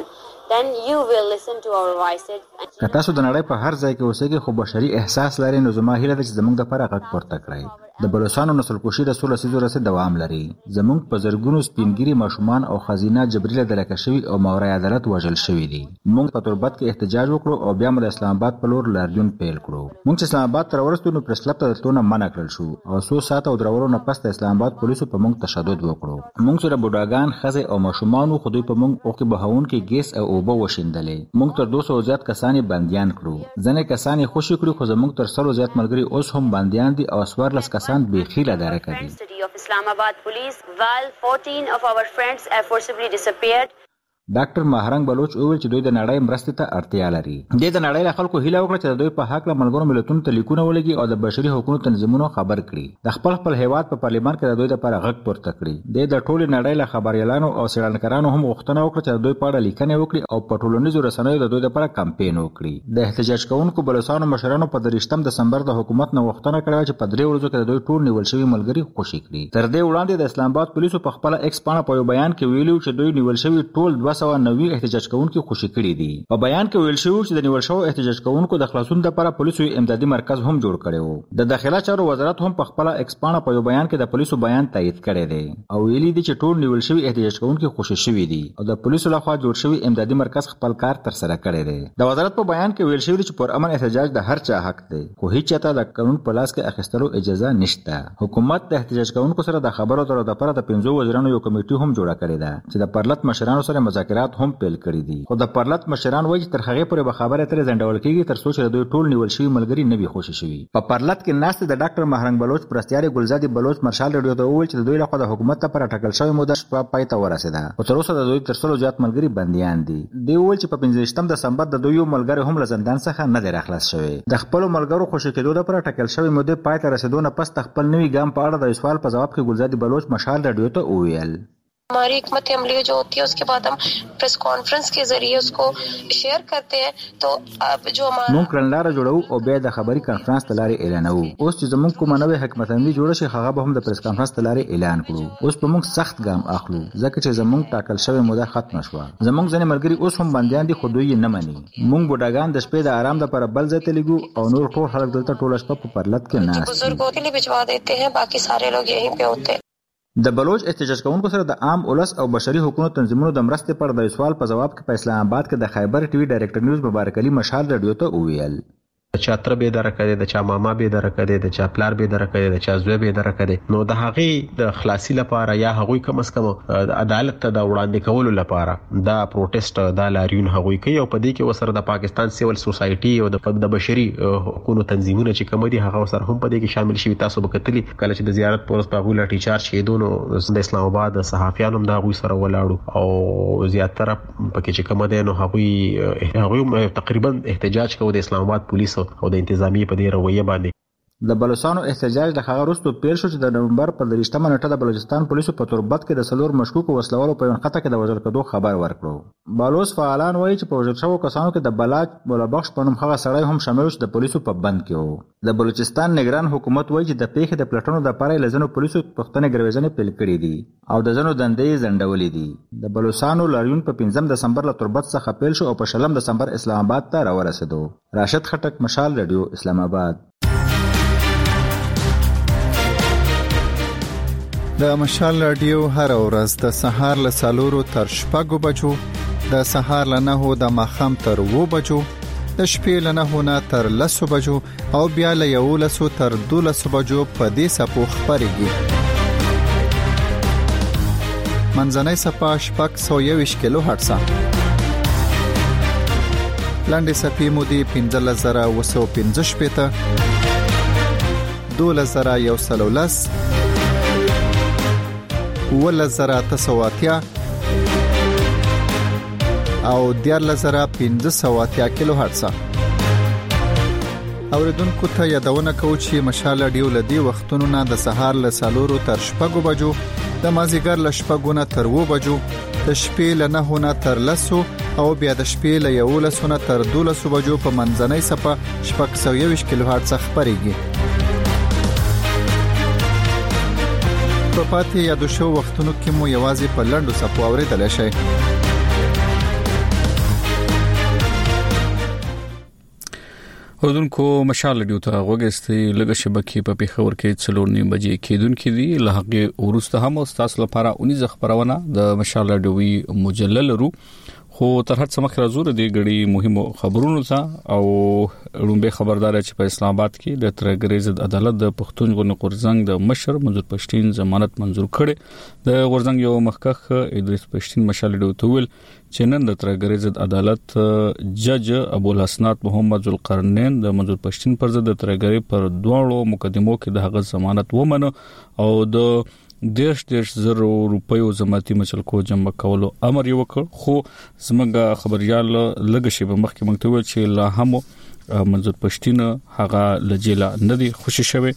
then you will listen to our voices. که تاسو د نړۍ په هر ځای کې اوسئ خو بشري احساس لرئ نو زما هیله ده چې زموږ لپاره غږ پورته کړئ. د بلوچستان نسل کشي د سوله سیزو رسید دوام لري. زموږ په زرګونو سپینګری ماشومان او خزینه جبري له درکه شوی او مورای عدالت وژل شوی دي. موږ په تربت کې احتجاج وکړو او بیا موږ د اسلام آباد په لور لاریون پیل کړو. موږ چې اسلام آباد تر ورستو نو پرسلپ ته تلونه منع کړل شو او څو ساعت او درورو نه پس د اسلام آباد پولیسو په موږ تشدد وکړو. موږ سره بوډاګان خزه او ماشومان خو دوی په موږ او کې بهون کې ګیس او اوبه وشیندلې. موږ تر دوه سوه زیات کسان بنديان کړو. ځنه کسان خوشی کړو خو زموږ تر سلو زیات ملګری اوس هم بنديان دي او سوارلس کسان بېخیله دي. City of Islamabad police, while fourteen of our friends have forcibly disappeared. ډاکټر ماهرنګ بلوچ وویل چې دوی د نړۍ مرستې ته اړتیا لري. د نړۍ له خلکو هیله وکړه چې دوی په حق له ملګرو ملتونو ته لیکونه ولګي او د بشري حقوقو تنظیمونو خبر کړي. د خپل خپل هیواد په پارلیمان کې د دوی لپاره غږ پورته کړي. د ټولو نړۍ له خبريالانو او څېړنکارانو هم غوښتنه وکړه چې دوی په اړه لیکنې وکړي او په ټولنیزو رسنیو د دوی لپاره کمپاین وکړي. د احتجاج کوونکو بلوچستان مشرانو په درېشتم دسمبر د حکومت نه غوښتنه کړې چې په درې ورځو کې د دوی ټول نیول شوي ملګري خوشي کړي. تر دې وړاندې د اسلام آباد پولیسو په خپل ایکس پاڼه په بیان کې ویلي چې دوی نیول شوي ټول دوه سوه نوي احتجاج کوونکو خوشي کړي دي. په بیان کې ویل شوی چې د نیول شوو احتجاج کوونکو د خلاصون لپاره پولیسو امدادي مرکز هم جوړ کړی وو. د داخله چارو وزارت هم په خپل ایکس پاڼه په بیان کې د پولیسو بیان تایید کړی دی او ویلي دي چې ټول نیول شوی احتجاج کوونکو خوشي شوی دي او د پولیسو لخوا جوړ شوی امدادي مرکز خپل کار تر سره کړی دی. د وزارت په بیان کې ویل شوی چې پر امن احتجاج د هر چا حق دی خو هیڅ چاته د قانون په لاس کې اخیستلو اجازه نشته. حکومت د احتجاج کوونکو سره د خبرو اترو لپاره د پنځو وزیرانو یو کمیټه هم جوړه کړې ده چې د پرلط مشرانو سره مذاکرات هم پیل کړي دي. خو د پرلط مشران وایي تر هغه پورې به خبره تر زندول کېږي تر څو چې دوی ټول نیول شوی ملګری نه وي خوشي شوی. په پرلط کې ناست د ډاکټر ماهرنګ بلوچ پرستیاري ګلزادي بلوچ مارشال ریډیو ته وویل چې دوی له خوا د حکومت لپاره ټاکل شوی موده شپه پای ته ورسېده او تر اوسه د دوی تر څلو زیات ملګری بنديان دي. دوی وویل چې په پنځویشتم دسمبر د دوی یو ملګری هم له زندان څخه نه دی راخلاص شوی. د خپل ملګرو خوشي کېدو لپاره ټاکل شوی موده پای ته رسیدو نه پس خپل نوی ګام په اړه د سوال په جواب کې ګلزادي بلوچ مارشال ریډیو ته وویل हमारी हिकमत अमली जो होती है उसके बाद हम press conference के जरिए उसको शेयर करते हैं. तो अब जो हमारा مونږ کړنلاره جوړو او بیا د خبري کانفرنس تلاري اعلانوو. اوس چې زموږ کومه نوې حکمت عملی جوړه شي هغه به هم د پریس کانفرنس تلاري اعلان کړو. اوس په موږ سخت ګام اخلو ځکه چې زموږ ټاکل شوی موده ختم شوه. زموږ ځنې ملګری اوس هم بنديان دي خو دوی نه مني. مونږ بوډاګان د شپې د آرام لپاره بل ځای ته لګو او نور ټول خلک دلته ټول شپه په پرلط کې ناست. بزرګوں کے لیے بھجوا دیتے ہیں باقی سارے لوگ یہیں پہ ہوتے ہیں. د بلوچ احتجاج کوونکو سره د عام اولس او بشري حقوقو تنظیمونو د مرستې پر د سوال په جواب کې په اسلام آباد کې د خیبر ټي وي ډایریکټر نیوز مبارک علي مشال ریډیو ته وویل د چا تر به درکه دي د چا ماما به درکه دي د چا پلار به درکه دي د چا زوی به درکه دي. نو د هغه د خلاصي لپاره یا هغه کم اس کم د عدالت ته د وړاندې کولو لپاره دا پروټیسټ د لاریون هغه کوي او په دې کې وسره د پاکستان سیول سوسایټي او د بشري حقوقو تنظیمونو چې کوم دي هغه سره هم په دې کې شامل شي. تاسو به کتلی کله چې د زیارت پورس په غولا ټیچار شي دونو د اسلام آباد صحافیانو د هغه سره ولاړو او زیاتره پکې چې کوم دي نو هغه هغه تقریبا احتجاج کوي د اسلام آباد پولیس او د انتظامی په دې رویه باندې. د بلوچستانو احتجاج د هغه وروسته پیل شو چې د نومبر په درېشتمه نیټه د بلوچستان پولیسو په تربت کې د سلور مشکوکو وسلوالو په یوه خطه کې د وژل کېدو خبر ورکړو. بلوچ فعالان وایي چې په وژل شوو کسانو کې د بلاج مولا بخش په نوم هغه سړی هم شامل و چې د پولیسو په بند کې و. د بلوچستان نگران حکومت وایي چې د پیښې د پلټنو لپاره یې له ځینو پولیسو پوښتنې ګرویزنې پیل کړي دي او د ځینو دندې یې ځنډولې دي. د بلوچستانو لاریون په پنځم دسمبر له تربت څخه پیل شو او په شلم دسمبر اسلام آباد ته راورسېدو. راشد خټک مشال ریډیو اسلام آباد. د مشال رادیو هر ورځ د سهار له څلورو تر شپږو بجو، د سهار له نهو د ماښام تر اووه بجو، د شپې له نهو نه تر لسو بجو او بیا له یولسو تر دولسو بجو په دې سپو خپرېږي. منځنۍ سپه شپږ سوه یوویشت کیلو هرټزه، لنډې سپې مو دي پنځلس زره اوه سوه پنځه شپېته، دولس زره یو سل او لس، اوولس زره اته سوه اتیا او دیارلس زره پنځه سوه اتیا کیلو هرټزه. اوریدونکو ته یادونه کوو چې مشال رادیو له دې وختونو نه د سهار له څلورو تر شپږو بجو، د مازدیګر له شپږو نه تر اووه بجو، د شپې له نهو نه تر لسو او بیا د شپې له یولسو نه تر دولسو بجو په منځنۍ سپه شپږ سوه یوویشت کیلو هرټزه خپرېږي. په پاتې یادو شو وختونو کې مو یوازې په لنډو سپو اورېدلی شئ. اوردونکو مشال رادیو ته غوګستې لږه شبکې په پیښور کې څلور نیم بجې کېدونکې دي له هغه ورسته هم تاسو لپاره اونیز خبرونه د مشال رادیوي مجلل لرو خو تر هر څه مخ راځو د غړي مهمو خبرونو ته او لومبه خبردار چې په اسلام آباد کې د ترګریز عدالت د پښتون غون قرزنګ د مشر منظور پښتين ضمانت منزور کړي د غورزنګ یو مخکخ ادریس پښتين مشال رادیو ته ویل چې نن د ترګریز عدالت جج ابو الحسنات محمد ذوالقرنین د منظور پښتين پر ضد د ترګری پر دوه مقدمو کې د هغه ضمانت ومنه او د دیش دیش زر روپیو ضمانتي مچلکو جمع کولو امر یو وکړ خو زمګه خبريال لګشي په مخ کې مونږ ته چې لا هم منظور پښتين هغه لجیلا ندي خوشی شوه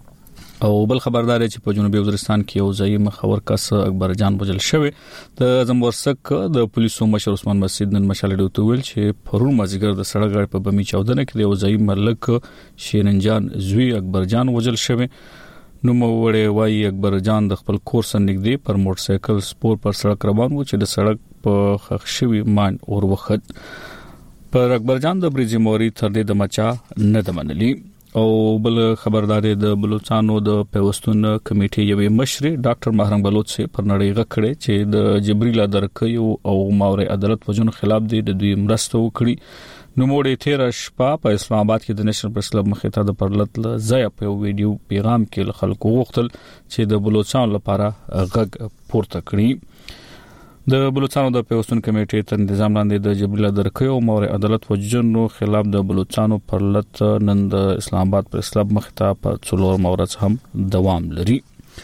او بل خبردار چې په جنوبي وزیرستان کې یو ځای مخور کس اکبر جان وجل شوی د اعظم ورسک د پولیسو مشر عثمان مسعود نن مشالډو ته ویل چې پرون مازیګر د سړک غړ په بمی چودنه کې یو ځای ملک شیرین جان زوی اکبر جان وجل شوی نو موړې وای اکبر جان د خپل کور سره نږدې پر موټر سایکل سپور پر سړک روان و چې د سړک په خښ شوی مان اور وخت پر اکبر جان د بریجی موري تر دې د مچا نه دمنلی او بل خبردار د بلوچستان د پیوستون کمیټې یوې مشر ډاکټر مهرنګ بلوچ سي پر نړۍ غکړي چې د جبريل درکيو او ماوري عدالت وجون خلاف دي د دوی مرسته وکړي نو موړې تیر شپه په اسلام آباد کې د نېشنل پریس کلب مخې ته د پرلط ځای په ویډیو پیغام کې خلکو وغوښتل چې د بلوچستان لپاره غږ پورته کړي د بلوچستان د پیوستون کمیټې تر نظام لاندې د جبريل درکيو او ماوري عدالت وجونو خلاف د بلوچستان پرلط نن د اسلام آباد پریس کلب مخې ته په څلور مورز هم دوام لري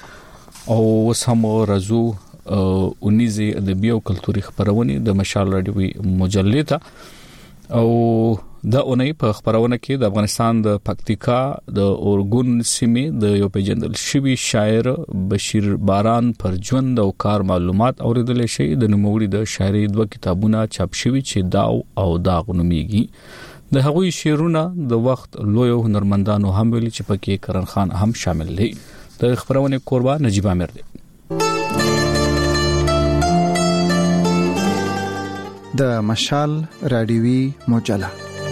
او وسم رازو اونیزي ادبي او کلتوري خبرونه د مشال رادیوي مجلې ته او دا اونۍ په خبرونه کې د افغانستان د پکتیکا د اورګون سیمې د یو پیجندل شوی شاعر بشیر باران پر ژوند او کار معلومات اوریدل شي د نوموړي د شاعري دوه کتابونه چاپ شوي چې داو او داغ نوميږي د هغوی شعرونه د وخت لوی هنرمندانو هم ویلي چې پکې کرن خان هم شامل دي د خبرونه قربا نجيب امیر دي د مشال رادیوي مجله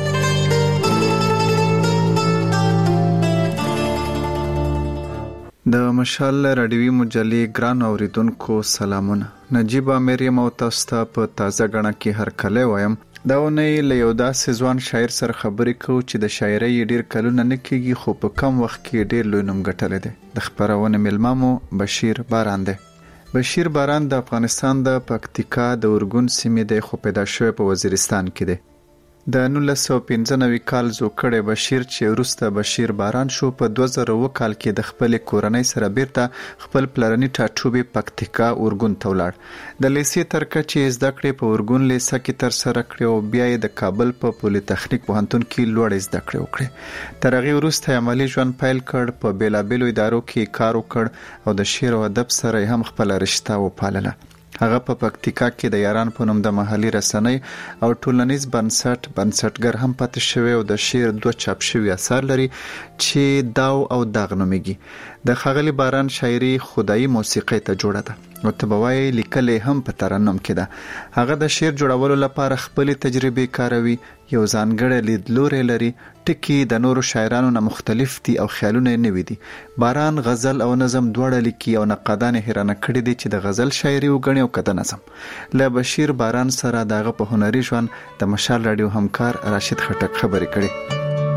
د مشال رادیوي مجلې ګران اوریدونکو سلامونه نجيب امیر یم او تاسو ته په تازه غړنه کې هر کله وایم دا ونې له یو داسې ځوان شاعر سره خبرې کوو چې د شاعرۍ ډیر کلونه نه کېږي خو په کم وخت کې ډیر لوی نوم ګټلی دی د خبرونه ملمامو بشیر باران دی بشیر باران د افغانستان د پکتیکا د اورګون سیمې د خو پیدا شوی په وزیرستان کې دی د نولس سوه پنځه نوي کال زوکړې بشیر چې وروسته بشیر باران شو په دوه زره اووه کال کې د خپل کورنۍ سره بیرته خپل پلرني ټاټوبې پکتیکا اورګون ته ولاړ د لیسې تر کچې زده کړې په اورګون لیسه کې تر سره کړې او بیا یې د کابل په پولی تخنیک پوهنتون کې لوړې زده کړې وکړې تر هغې وروسته عملي ژوند پیل کړ په بیلابیلو ادارو کې کار وکړ او د شعر او ادب سره هم خپل رشته وپالله هغه په پکتیکا کې د یاران په نوم د محلي رسنۍ او ټولنیز بنسټ بنسټګر هم پاتې شوی او د شعر دوه چاپ شوی اثار لري چې داو او داغ نومېږي د ښاغلي باران شاعري خدایي موسیقۍ ته جوړه ده او تبوای لیکلې هم په ترنم کې ده هغه د شعر جوړولو لپاره خپل تجربې کاروي یو ځانګړی لیدلوري لري ټکی د نورو شاعرانو نه مختلف دي او خیالونه نوي دي باران غزل او نظم دواړه لیکي او نقادان حیرانه کړي دي چې د غزل شاعري وګڼي او کده نظم له بشیر باران سره دغه په هنري ژوند د مشال رادیو همکار راشد خټک خبرې کړي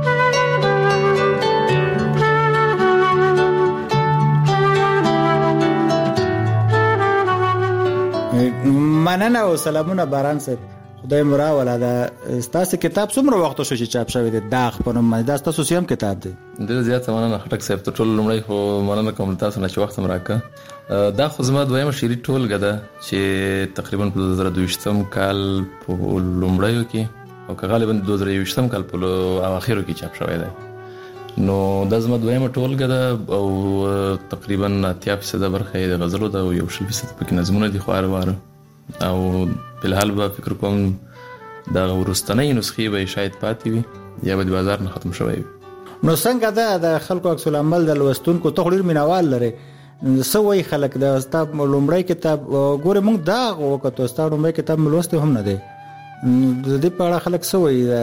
مننه او سلامونه باران صاحب خدای مرا ولا دا تاسو کتاب څومره وخت شو چې چاپ شوی دی داغ په نوم دا تاسو سیم کتاب دی ډیر زیات مننه خټک صاحب ته ټول لمړی خو مننه کوم تاسو نه چې وخت مراکه دا خو زما دویمه شعري ټولګه ده چې تقریبا په دوه زره دوه کال په لمړیو کې او غالبا دوه زره یو کال په اواخرو کې چاپ شوی دی نو دا زما دویمه ټولګه ده او تقریبا اتیا فیصد برخه د غزلو ده او یو شل فیصد پکې نظمونه دي خو واره او په الحال به فکر کوم دا ورستنی نسخې به شاید پاتې وي یا به د بازار نه ختم شوی وي نو څنګه دا د خلکو عکس العمل د لوستونکو ته ډیر مینوال لري سوي خلک د استاد لومړی کتاب ګوره موږ دا وکړو استاد لومړی کتاب ملوسته هم نه دی د دې په اړه خلک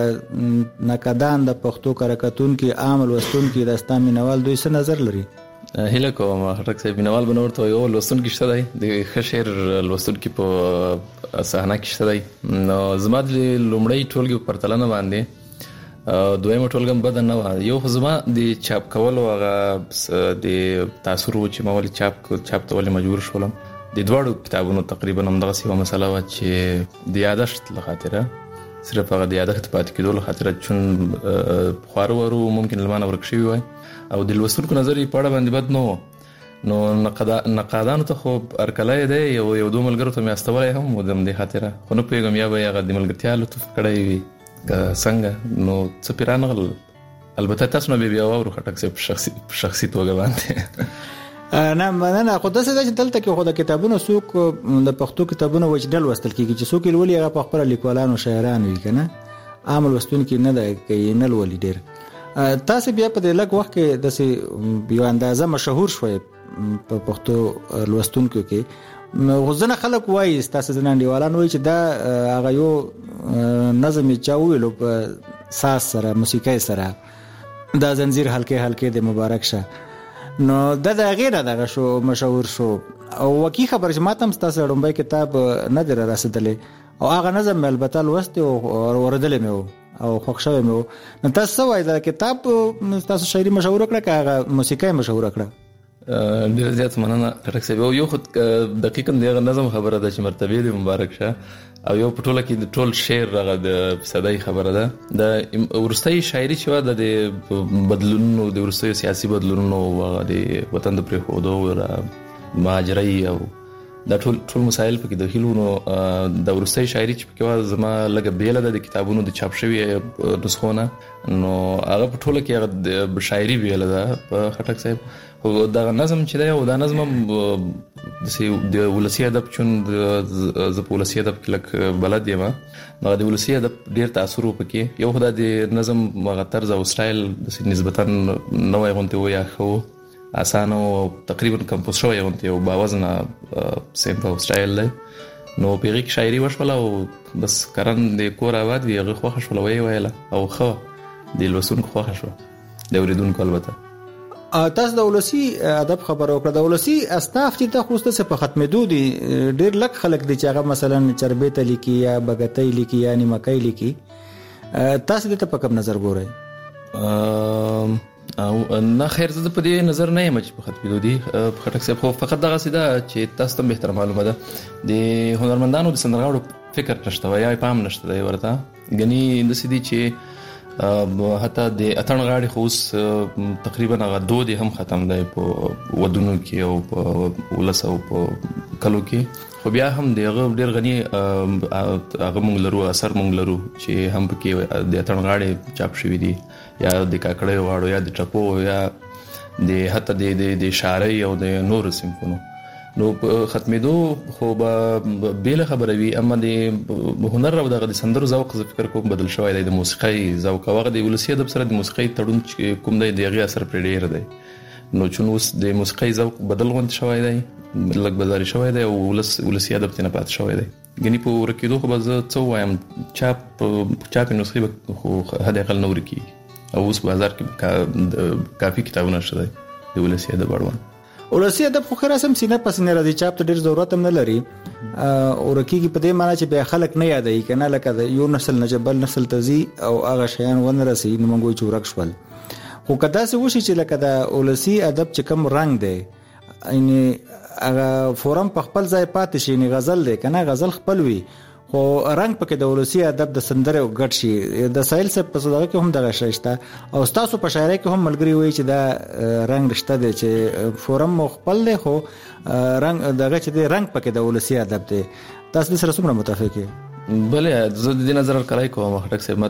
سوې نقدان د پښتو کرکټون کې عامل وستون کې د استامینوال دوی څه نظر لري؟ هله کوم خټک صاحب مینوال بنور ته یو لوستون کې شته دی د خشیر لوستون کې په صحنه کې شته دی نو زما د لومړی ټولګي پرتلنه باندې دویمه ټولګم بدن نه و یو خزما د چاپ کول او هغه د تاثیر چې ما ولې چاپ چاپ ته ولې مجبور شولم د دوړو کتابونو تقریبا همدغه سی مسله و چې د یادښت لخاطره صرف هغه د یادښت پاتې کېدو لخاطره چون خوارو ورو ممکن لمانه ورکشي وي او د لوستونکو نظر یې پړه باندې بد نو نو نقدا نقادانو ته خو ارکلای دی یو یو دوه ملګرو ته مې استولای هم ودم د خاطره خو نو پیغام یا به هغه د ملګرتیا لطف کړی وي څنګه نو څه پیرانغل البته تاسو نو بیا وورو خټک صاحب شخصي شخصي توګه باندې نه مننه خو داسې چې دلته کې خو د کتابونو سوق د پښتو کتابونو وجدل وستل کیږي چې سوق ولولي هغه په خپل لیکوالانو شاعرانو وي کنه عامل وستون کې نه دی کې نه ولولي ډیر تاسو بیا په دې لږ وخت کې د یو اندازه مشهور شوي په پښتو لوستونکو کې غوښنه خلک وایي تاسو ځنان دیوالان وایي چې دا هغه یو نظم چاویلو په ساس سره موسیقي سره دا زنجیر هلکه هلکه د مبارک شه نو دا د غیره دغه شو مشهور شو او وکی خبر چې ماتم تاسو لومبای کتاب نه در رسیدلې او هغه نظم البته لوست او وردلې مې او خوښه مې نو تاسو وایي دا کتاب تاسو شاعري مشهور کړه که هغه موسیقي مشهور کړه؟ ډیر زیات مننه خټک صاحب یو خو دقیقاً دغه نظم خبره ده چې مرتبه دې مبارک شه او یو په ټوله کې د ټول شعر هغه د صداي خبره ده د ورستۍ شاعري چې و د بدلونونو د ورستۍ سیاسي بدلونونو او د وطن د پرې خودو او مهاجري او دا ټول ټول مسایل په کې داخلونو د ورستۍ شاعري چې په کې زما لګ بیل د کتابونو د چاپ شوی نسخونه نو هغه په ټوله کې هغه د شاعري بیل ده په خټک صاحب او دا نظم چې دا او دا نظم د ولسی ادب چون د ولسی ادب کلک بلد یم نو د ولسی ادب ډیر تاثیر وکړي یو خدای د نظم مغترز او سټایل د نسبتا نوې غونته ویا خو اسانه او تقریبا کمپوز شوی غونته او باوزنه سیمپ او سټایل دی نو پیریک شاعري وشوله او بس کرن د کور آباد وی هغه خوښ شول وی ویله او خو د لوسون خوښ شو د اوریدونکو البته تاسو د ولسی ادب خبرو کړه د ولسی استاف چې ته خوسته څه په ختمېدو دي ډیر لک خلک دي چې هغه مثلا چربې ته لیکي یا بغتې لیکي یا نیمکای لیکي تاسو د ته په کوم نظر ګورئ؟ او نه خیر زه په دې نظر نه یم چې په ختمېدو دي خټک صاحب خو فقط دغه سیده چې تاسو ته به معلومه ده د هنرمندانو د سندرغاړو فکر نشته یا پام نشته دی ورته غني د سیدي چې حتی د اتن غاړي خوس تقریبا هغه دوه دي هم ختم دی په ودونو کې او په ولس او په کلو کې خو بیا هم دغه ډیر غني هغه مونږ لرو اثر مونږ لرو چې هم پکې د اتن غاړي چاپ شوی دي یا د کاکړې واړو یا د ټپو یا د حتی د د شاعري او د نور سیمفونو نو ختمېدو خو به بیل خبره وي اما د هنر او د سندرو ذوق ز فکر کوم بدل شوی دی د موسیقي ذوق هغه د ولسی ادب سره د موسیقي تړون چې کوم دی دغه اثر پر ډیر دی نو چون اوس د موسیقي ذوق بدل غونډ شوی دی لږ بازار شوی دی او ولس ولسی ادب ته نه پات شوی دی غني په ورکیدو خو به زه څو وایم چاپ چاپ نسخه خو هدا اقل نور کی او اوس بازار کې کافي کتابونه شته د ولسی ادب اړوند ولسی ادب خو خیر سم سینه پسینه راځي چاپ ته ډیر ضرورت هم نه لري او رکیږي په دې معنی چې به خلک نه یادای کنه لکه یو نسل نه جبل نسل تزي او هغه شیان ون رسي نو موږ چې ورک شول خو کدا څه وشي چې لکه د ولسی ادب چې کم رنگ دی یعنی هغه فورم په خپل ځای پاتې شي نه غزل دی کنه غزل خپل وي خو رنگ پکې د ولسی ادب د سندره او ګډ شي د سایل څخه په صدقه کې هم دغه شایسته او تاسو په شاعرۍ کې هم ملګری وي چې دا رنگ رشته دی چې فورم خپل دی خو رنگ دغه چې دی رنگ پکې د ولسی ادب دی تاسو سره څومره متفق یې؟ بله زه د دې نظر کړای کوم خټک صاحب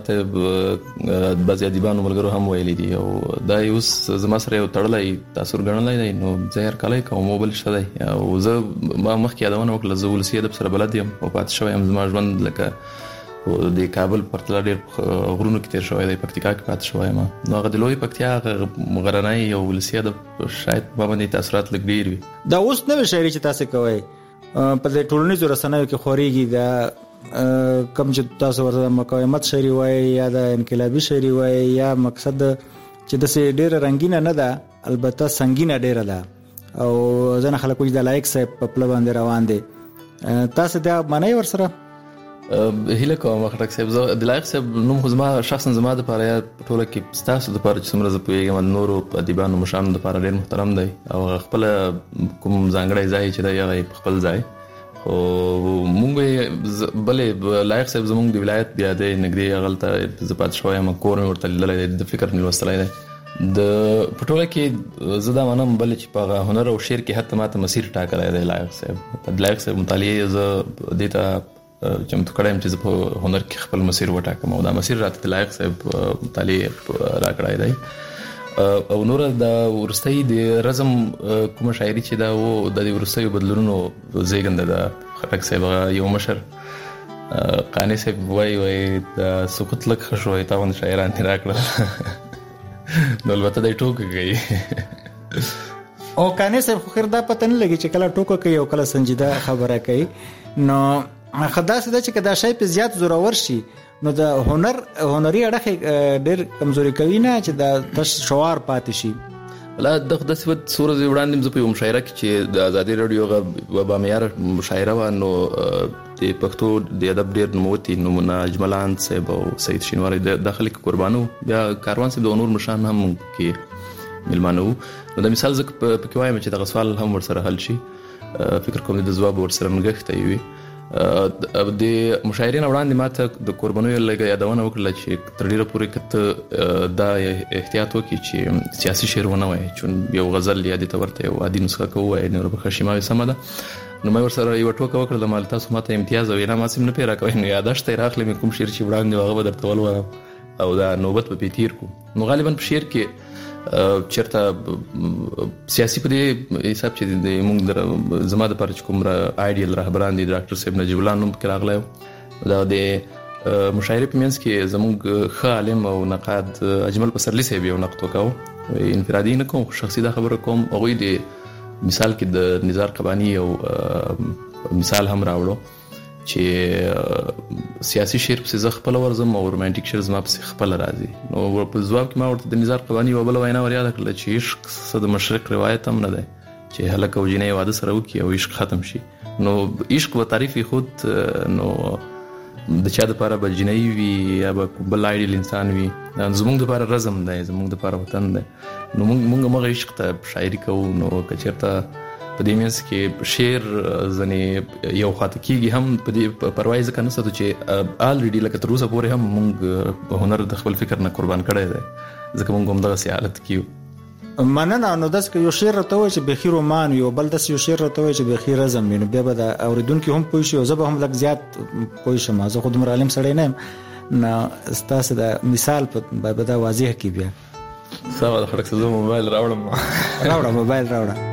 مته بعضی ادیبانو ملګرو هم ویلي دي او دا اوس زما سره یو تړلای تاثیر غنلای دی نو ظاهر کړای کوم موبایل شته دی او زه ما مخکې یادونه وکړه زه ولسی ادب سره بلد یم او پات شوی یم زما ژوند لکه د کابل پرتله ډیر غرونو کې تیر شوی دی پکتیکا کې پات شوی یم نو هغه د لوی پکتیا غرنۍ او ولسی ادب شاید په باندې تاثیرات لګ ډیر وي دا اوس نو شاعري چې تاسو کوي په دې ټولنیزو رسنیو کې خوريږي دا کم چې تاسو ورته مقاومت شعري وای یا د انقلابي شعري وای یا مقصد چې د سه ډېر رنگینه نه ده البته سنگینه ډېره ده او ځنه خلک وایي د لایق صاحب په پله باندې روان دي تاسو دا معنی ورسره هله کوم خټک صاحب زه د لایق صاحب نوم خو زما شخصا زما د پاره ټوله کې تاسو د پاره چې څومره ز پوهیږم نورو ادیبانو مشانو د پاره ډېر محترم دی او خپل کوم ځانګړی ځای چې دی هغه خپل ځای او مونږ بلې لایق صاحب زمونږ د ولایت بیا د نګری غلطه زپات شوی م کور مې ورته لیدل د فکر مې وسلای دی د پټوله کې زدا منم بل چې په هنر او شعر کې حتی ماته مسیر ټاکلای دی لایق صاحب د لایق صاحب مطالعه ز دیتا چې مت کړم چې په هنر کې خپل مسیر وټاکم او دا مسیر راته د لایق صاحب مطالعه راکړای دی او نور د ورستۍ د رزم کوم شاعري چې دا و د ورستۍ بدلونو زیږنده د خټک صاحب یو مشر قانی صاحب وای وای د سکوت لک خشوي تا ون شاعران راکړه نو البته د ټوک کوي او قانی صاحب خو خیر دا پته نه لګي چې کله ټوک کوي او کله سنجیده خبره کوي نو خدای سده چې کدا شای په زیات زورور شي نو د هنر هنري اړه ډېر کمزوري کوي نه چې د تش شوار پاتې شي ولا د د سود سورز وړاندې زه په مشاعره کې چې د ازادي رادیو غو با معیار مشاعره و نو د پښتو د ادب ډېر نوموتي نمونه اجملان صاحب او سید شینواری د داخلي قربانو بیا کاروان صاحب د نور مشان هم کې ملمانو نو د مثال زک په کې وایم چې د سوال هم ورسره حل شي فکر کوم د جواب ورسره منګښته وي د مشاعرین وړاندې ماته د قربانیو لګه یادونه وکړه چې تر ډیره پورې کته دا احتیاط وکړي چې سیاسي شعر ونه وایي چې یو غزل یا د تورته یو عادي نسخه کوي نو په خشماوي سم ده نو مې ورسره یو ټوکه وکړه د مال تاسو ماته امتیاز او نه ماسم نه پیرا کوي نو یاداشت راخلې مې کوم شعر چې وړاندې هغه درته ولول او دا نوبت په پیتیر کو نو غالبا په شعر کې چرته سیاسي په دې حساب چې د موږ زما د پاره کوم آیډیل رهبران دي ډاکټر صاحب نجیب الله نوم کې راغلی دا د مشاعره په منځ کې زموږ خالم او نقاد اجمل پسرلی صاحب یو نقد وکاو انفرادي نه کوم شخصي دا خبره کوم او د مثال کې د نزار قبانی او مثال هم راوړو چې سیاسي شعر په ځخ خپل ورزم او رومانټیک شعر زما په خپل راځي نو په ځواب کې ما ورته د نزار قبانی او بل وینا وریا کړل چې عشق صد مشرق روایت هم نه ده چې هلک او جنې واده سره وکي او عشق ختم شي نو عشق و تعریف خود نو د چا د لپاره به جنې وي یا به بل ایډیل انسان وي زموږ د لپاره رزم ده زموږ د لپاره وطن ده نو موږ موږ مغه عشق ته شاعري کوو نو کچرته په دې مینس کې شعر ځنې یو خاطر کېږي هم په دې پروايي ځکه نه ستو چې الریډي لکه تر اوسه پورې هم موږ هنر د خپل فکر نه قربان کړی دی ځکه موږ هم دغه حالت کیو مننه نو داس کې یو شعر راته وای چې بخیر رومان یو بل داس یو شعر راته وای چې بخیر رزم نو بیا به د اوریدونکو هم پوه شي او زه به هم لږ زیات پوه شم زه خود مرالم سړی نه نه ستاسو د مثال په به دا واضح کی بیا ساده خلک زه موبایل راوړم راوړم موبایل راوړم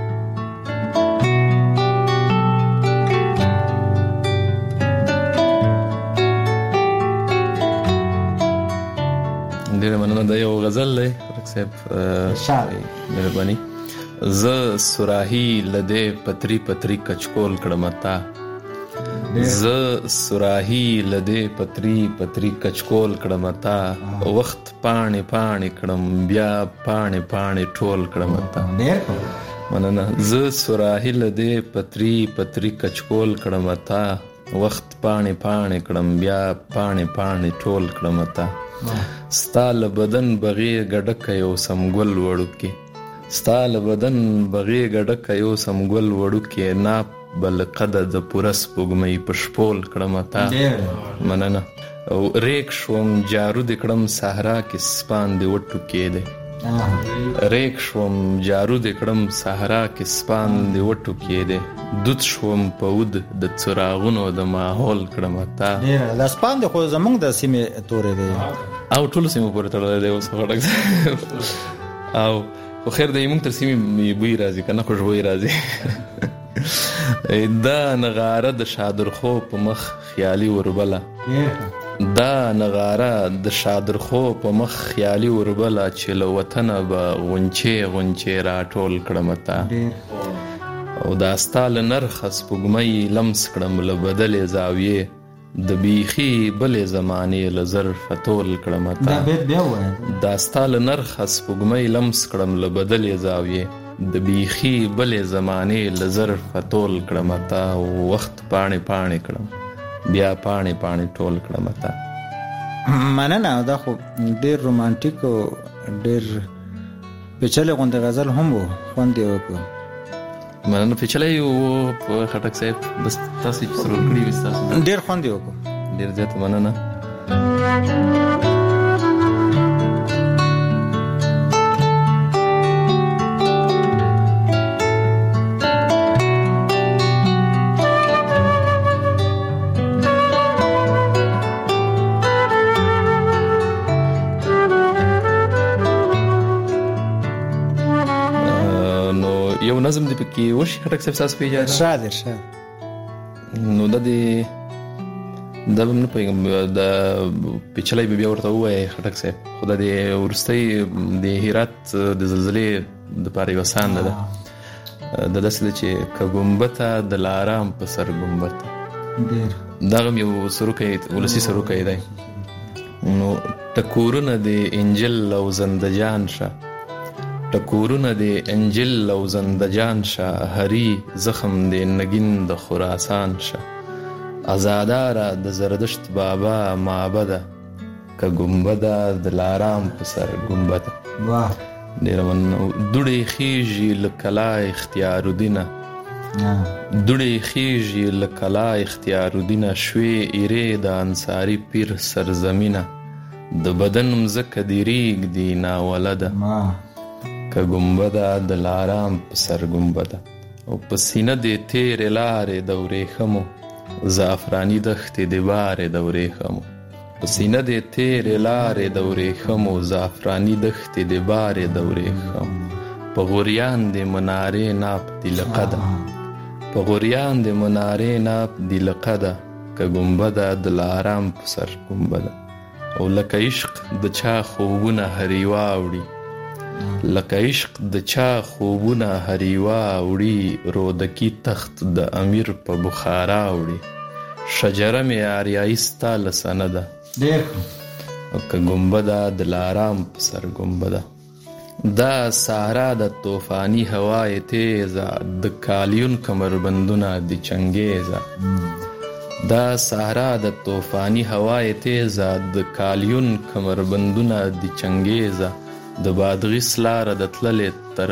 ډیر مننه دا یو غزل دی صاحب شاعري مهرباني ز سراهی لده پتری پتری کچکول کړمتا ز سراهی لده پتری پتری کچکول کړمتا وخت پانی پانی کړم بیا پانی پانی ټول کړمتا ډیر مننه ز سراهی لده پتری پتری کچکول کړمتا وخت پانی پانی کړم بیا پانی پانی ټول کړمتا ستال بدن بغیر غډک یو سمګل وړو کې ستال بدن بغیر غډک یو سمګل وړو کې نا بل قد د پرس پګمې پشپول کړمتا مننه او ریک شوم جارو د کړم صحرا کې سپان دی وټو کې دی ریک شوم جارو د کړم صحرا کې سپان دی وټو کې دی دوت شوم پود د څراغونو د ماحول کړمتا ډیر د سپان د خو زمونږ د سیمه تورې دی او ټول سیمه پورې تړلې دی اوس خړک او خو خیر د یمون تر سیمه بوی راځي کنه خوشبوئی راځي دا نغاره د شادر خو په مخ خیالي وربله دا نغاره د شادر خو په مخ خیالي وربله چې له وطن به غونچې غونچې را ټول کړمتا او دا ستال نرخ سپګمې لمس کړم له بدلې زاویه د بیخي بلې زمانې لزر فتول کړم تا دا بیت بیا وایي دا ستال نرخ سپوږمۍ لمس کړم له بدلې زاویې د بیخي بلې زمانې لزر فتول کړم تا وخت پاڼې پاڼې کړم بیا پاڼې پاڼې ټول کړم تا. مننه. دا خو ډیر رومانټیک او ډیر پیچلې غونډه غزل هم وو خوند یې وکړو. مننه پیچلې وو په خټک صاحب بس تاسو چې سره کړی وستا ډیر خوند یې وکړو. ډیر زیات مننه. نظم دی پکې وشي خټک صاحب تاسو پیژنئ؟ شادر شادر نو د دې د هم نه پیغام د پیچلې بیا ورته وای خټک صاحب خو د ورستۍ د هرات د زلزلې د پاره وسان ده د داسې چې ک ګمبته د لارام په سر ګمبته ډیر دغه یو سروکې ولسی سروکې دی نو ټکورونه د انجل او زندجان شه ټکورونه د انجل او زندجان شه هری زخم د نگین د خراسان شه آزاداره د زردشت بابا معبده ک ګمبده د لارام په سر ګمبده واه ډیر من دوړې خيږي لکلا اختیار الدین دوړې خيږي لکلا اختیار الدین شوي ایره د انصاری پیر سرزمینه د بدن مزک دیریګ دی نا ولده که گنبده د لارام په سر گنبده او په سینه د تیر لارې د ورېښمو زعفراني دښتې د بارې د ورېښمو په سینه د تیر لارې د ورېښمو زعفراني دښتې د بارې د ورېښمو په غوریان د منارې ناپ دی لقده په غوریان د منارې ناپ دی لقده که گنبده د لارام په سر گنبده او لکه عشق د چا خوبونه هریوا وړي لکه عشق د چا خوبونه هریوا وړي رودکی تخت د امیر په بخارا وړي شجره می آریایی ستا لسنده ډیر او که ګنبده د لارام په سر ګنبده دا صحرا د طوفانی هوای تیزه د کالیون کمربندونه د چنګیزه دا صحرا د طوفانی هوای تیزه د کالیون کمربندونه د چنګیزه د بادغیس لاره د تللې تر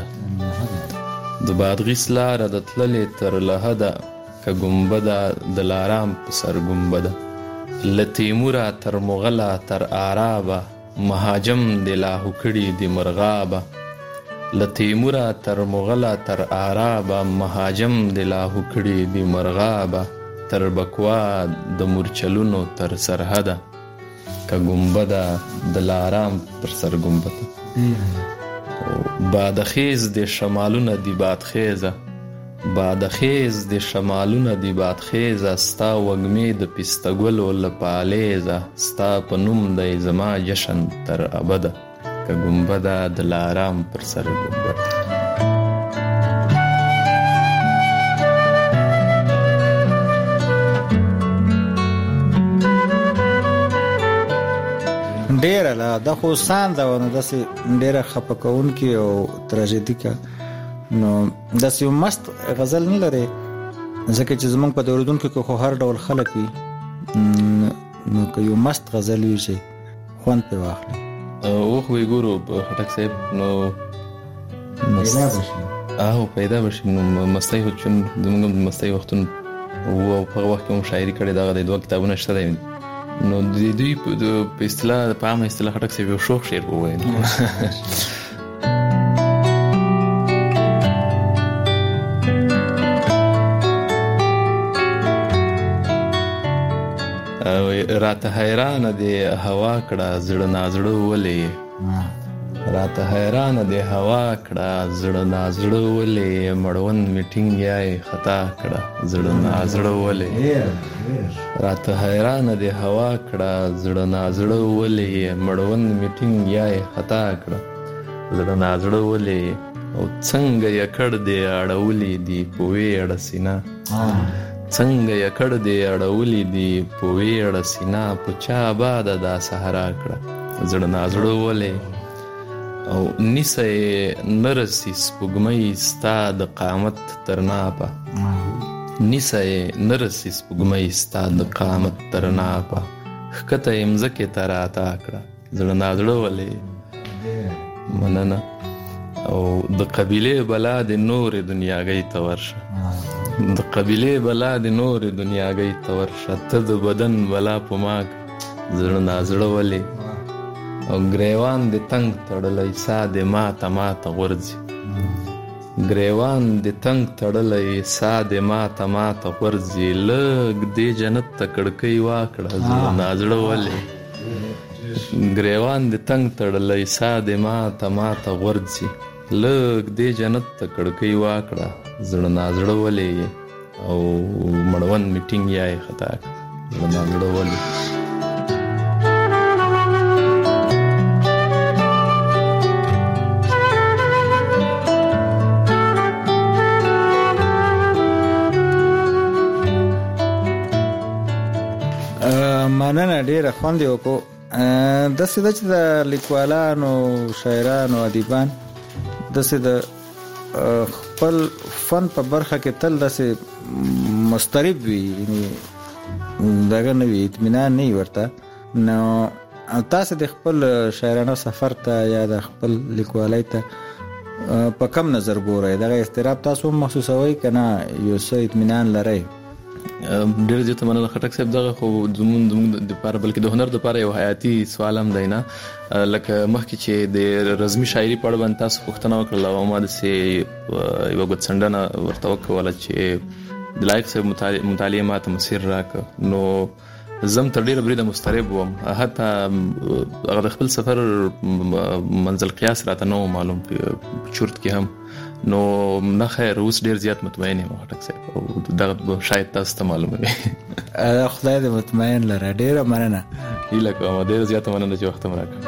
لحده د بادغیس لاره د تللې تر لحده که ګنبده د لارام په سر ګنبده له تیموره تر مغله تر عرابه مهاجم د لاهو کړي د مرغابه له تیموره تر مغله تر عرابه مهاجم د لاهو کړي د مرغابه تر بکوا د مورچلونو تر سرحده که گنبده د لارام پر سر گنبده بادخیز د شمالونه دی بادخیزه بادخیز د شمالونه دی بادخیزه ستا وږمې د پیستګلو لپالیزه ستا په نوم د زما جشن تر ابده که گنبده د لارام پر سر گنبده. ډیره لا د خو سان دا ونه داسې ډیره خپکون کی او تراژیدي کا نو داسې یو مست غزل نه لري ځکه چې زمونږ په دوردونکو کې خو هر ډول خلک وي نو که یو مست غزل وي چې خوند په واخلي او خو یې ګورو خټک صاحب نو پیدا بشي او پیدا بشي نو مستۍ هو چون زمونږ مستۍ وختون او په وخت کې هم شاعري کړې دا د دوه کتابونه شته دي نو د دوی په اصطلاح په عامه اصطلاح خټک صاحب یو شوخ شعر ووایي راته حیرانه دی هوا کړه زړه نازړه ولې راته حیرانه دی هوا کړه زړه نازړه ولې مړون میټینګ یې خطا کړه زړه نازړه ولې راته حیرانه دی هوا کړه زړه نازړه ولې مړون میټینګ یې خطا کړه زړه نازړه ولې او څنګه یې کړ دی اړولې دی په وی اړ سینا څنګه یې کړ دې اړولې دي په ویړه سینا په چا باده دا سهارا کړه زړه نازړه ولې او نیسه نرسي سپوږمۍ ستا د قامت ترناپه نیسه نرسي سپوږمۍ ستا د قامت ترناپه ښکته یې مځکې ته راته کړه زړه نازړه ولې مننه او د قبیلې بلا د نورې دنیاګۍ ته ورشه د قبیلې بلا د نورې دنیاګۍ ته ورشه ته د بدن بلا په ماګ زړه نازړه ولې او ګریوان د تنگ تړلی سا د ماته ماته غورځي ګریوان د تنگ تړلی سا د ماته ماته غورځي لږ دې جنت ته کړکۍ واکړه زړه نازړه ولې ګریوان د تنگ تړلی سا د ماته ماته غورځي لږ دې جنت ته کړکۍ واکړه زړه نازړه ولې او مړوند میټینګ یې خطا زړه نازړه ولې مننه ډیره خوند یې وکړو داسې ده چې د لیکوالانو شاعرانو ادیبان داسې د خپل فن په برخه کې تل داسې مسترب وي یعنی دغه نه وي اطمینان نه وي ورته نو تاسو د خپل شاعرانو سفر ته یا د خپل لیکوالۍ ته په کم نظر ګورئ دغه استراب تاسو محسوسوئ که نه یو څه اطمینان لرئ ډېر زیاته مننه خټک صاحب دغه خو زموږ زموږ دپاره بلکې د هنر دپاره یو حیاتي سوال هم دی نه لکه مخکې چې د رزمي شاعري په اړه باندې تاسو پوښتنه وکړله او ما داسې یوه ګوتڅنډنه ورته وکوله چې د لایق صاحب مطالعې ما ته مسیر راکړه نو زم تر ډېره بریده مسترب وم حتی هغه د خپل سفر منزل قیاس راته نه و معلوم په چورت کې هم نو نه خیر اوس ډیر زیات مطمئن یم خټک صاحب او دغه شاید تاسو ته معلومه وي خدای دې مطمئن لره ډیره مننه هیله کوم ډیر زیات مننه چې وخت مو راکړ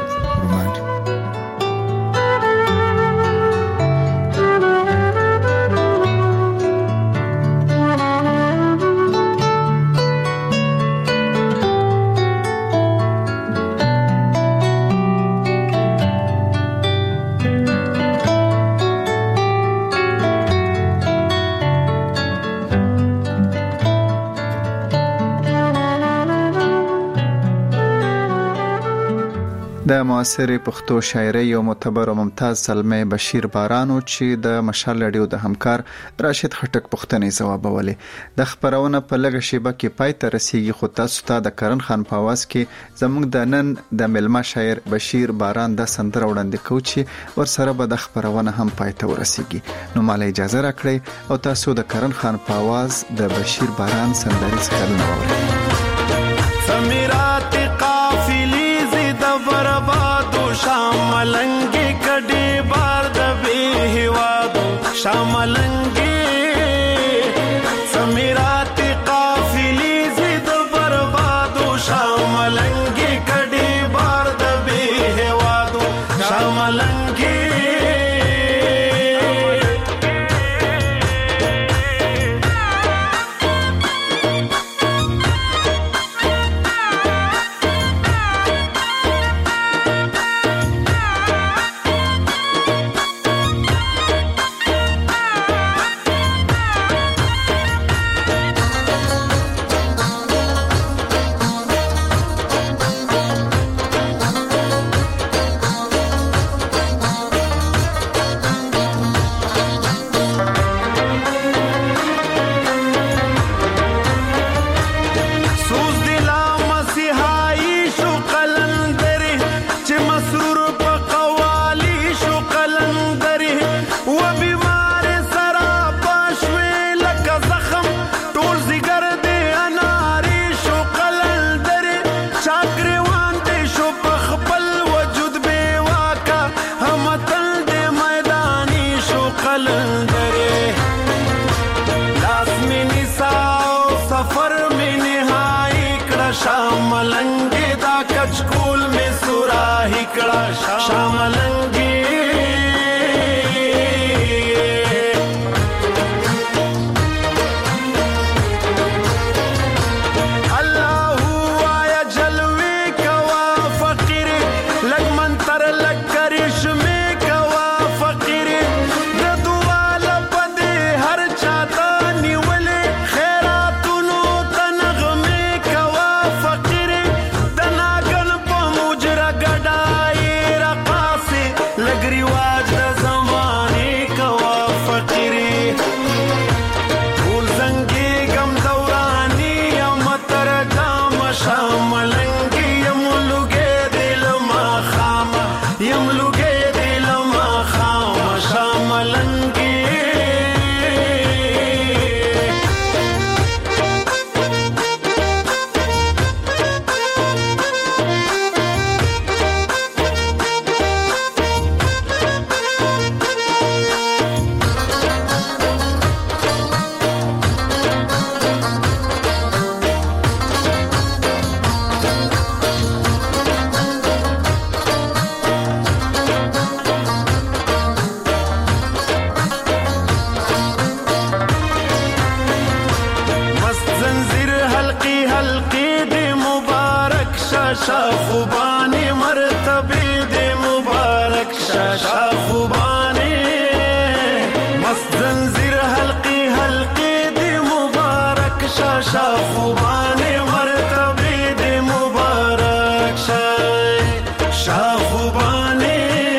د معاصرې پښتو شاعرۍ یو معتبر او ممتاز زلمی بشیر بارانو چې د مشال رادیو د همکار راشد خټک پوښتنې ځوابولې د خبرونه په لږه شیبه کې پای ته رسیږي خو تاسو ته د کرن خان په आवाज کې زموږ د نن د ملما شاعر بشیر باران د سندره وړاندې کوي چې ورسره به د خبرونه هم پای ته ورسیږي نو مال اجازه راکړئ او تاسو د کرن خان په आवाज د بشیر باران سندرې څخه واورئ سمیرات قافلی زید بربادو شاملنگی کډی بار د به هوادو شاملنگی سمیرات قافلی زید بربادو شاملنگی کډی بار د به هوادو شاملنگی شاملنگی دا کچکول میں سوراہی کڑا شاملنگی شاخوبانی مرتبه دی مبارک شا شاخوبانی مست زنجیر حلقی حلقی دی مبارک شا شاخوبانی مرتبه دی مبارک شا شاخوبانی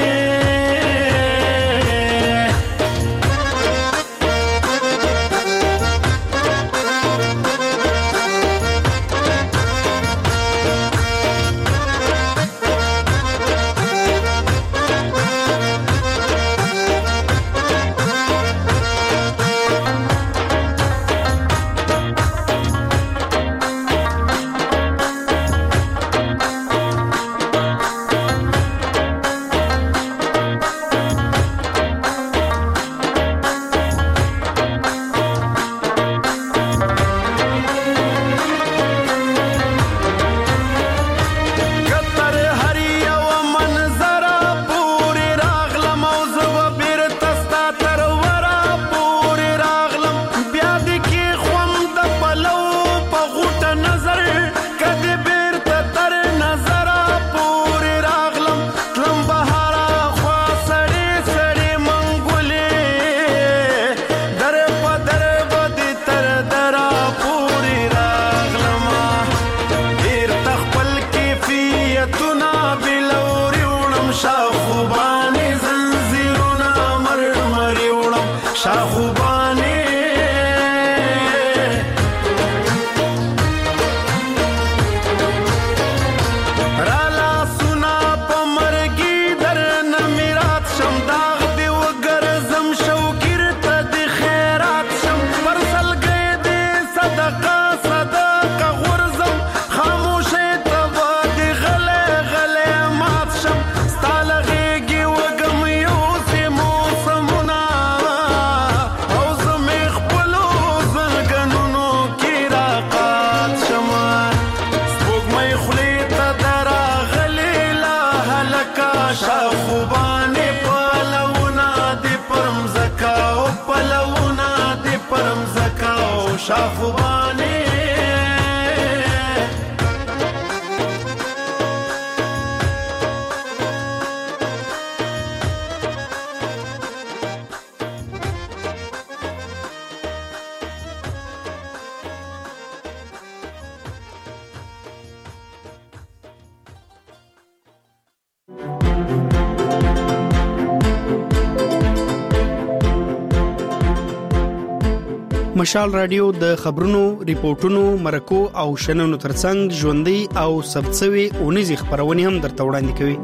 مشال رادیو د خبرونو، ریپورتونو، مرکو او شننو ترڅنګ ژوندۍ او ثبتسوي اونیزې خبرونه هم درته وړاندې کوي.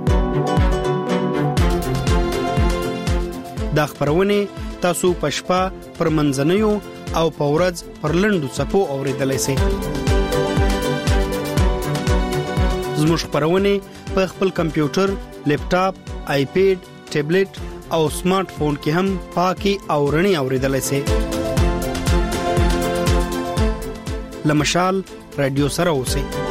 دا خبرونه تاسو په شپه پر منځنیو او په ورځ پر لنډو څپو اوریدلای شئ. زموږ خبرونه په خپل کمپیوټر، لیپټاپ، آیپیډ، ټابلیټ او سمارټ فون کې هم پاکي او رڼي اوریدلای شئ. لمشال رادیو سره اوسئ.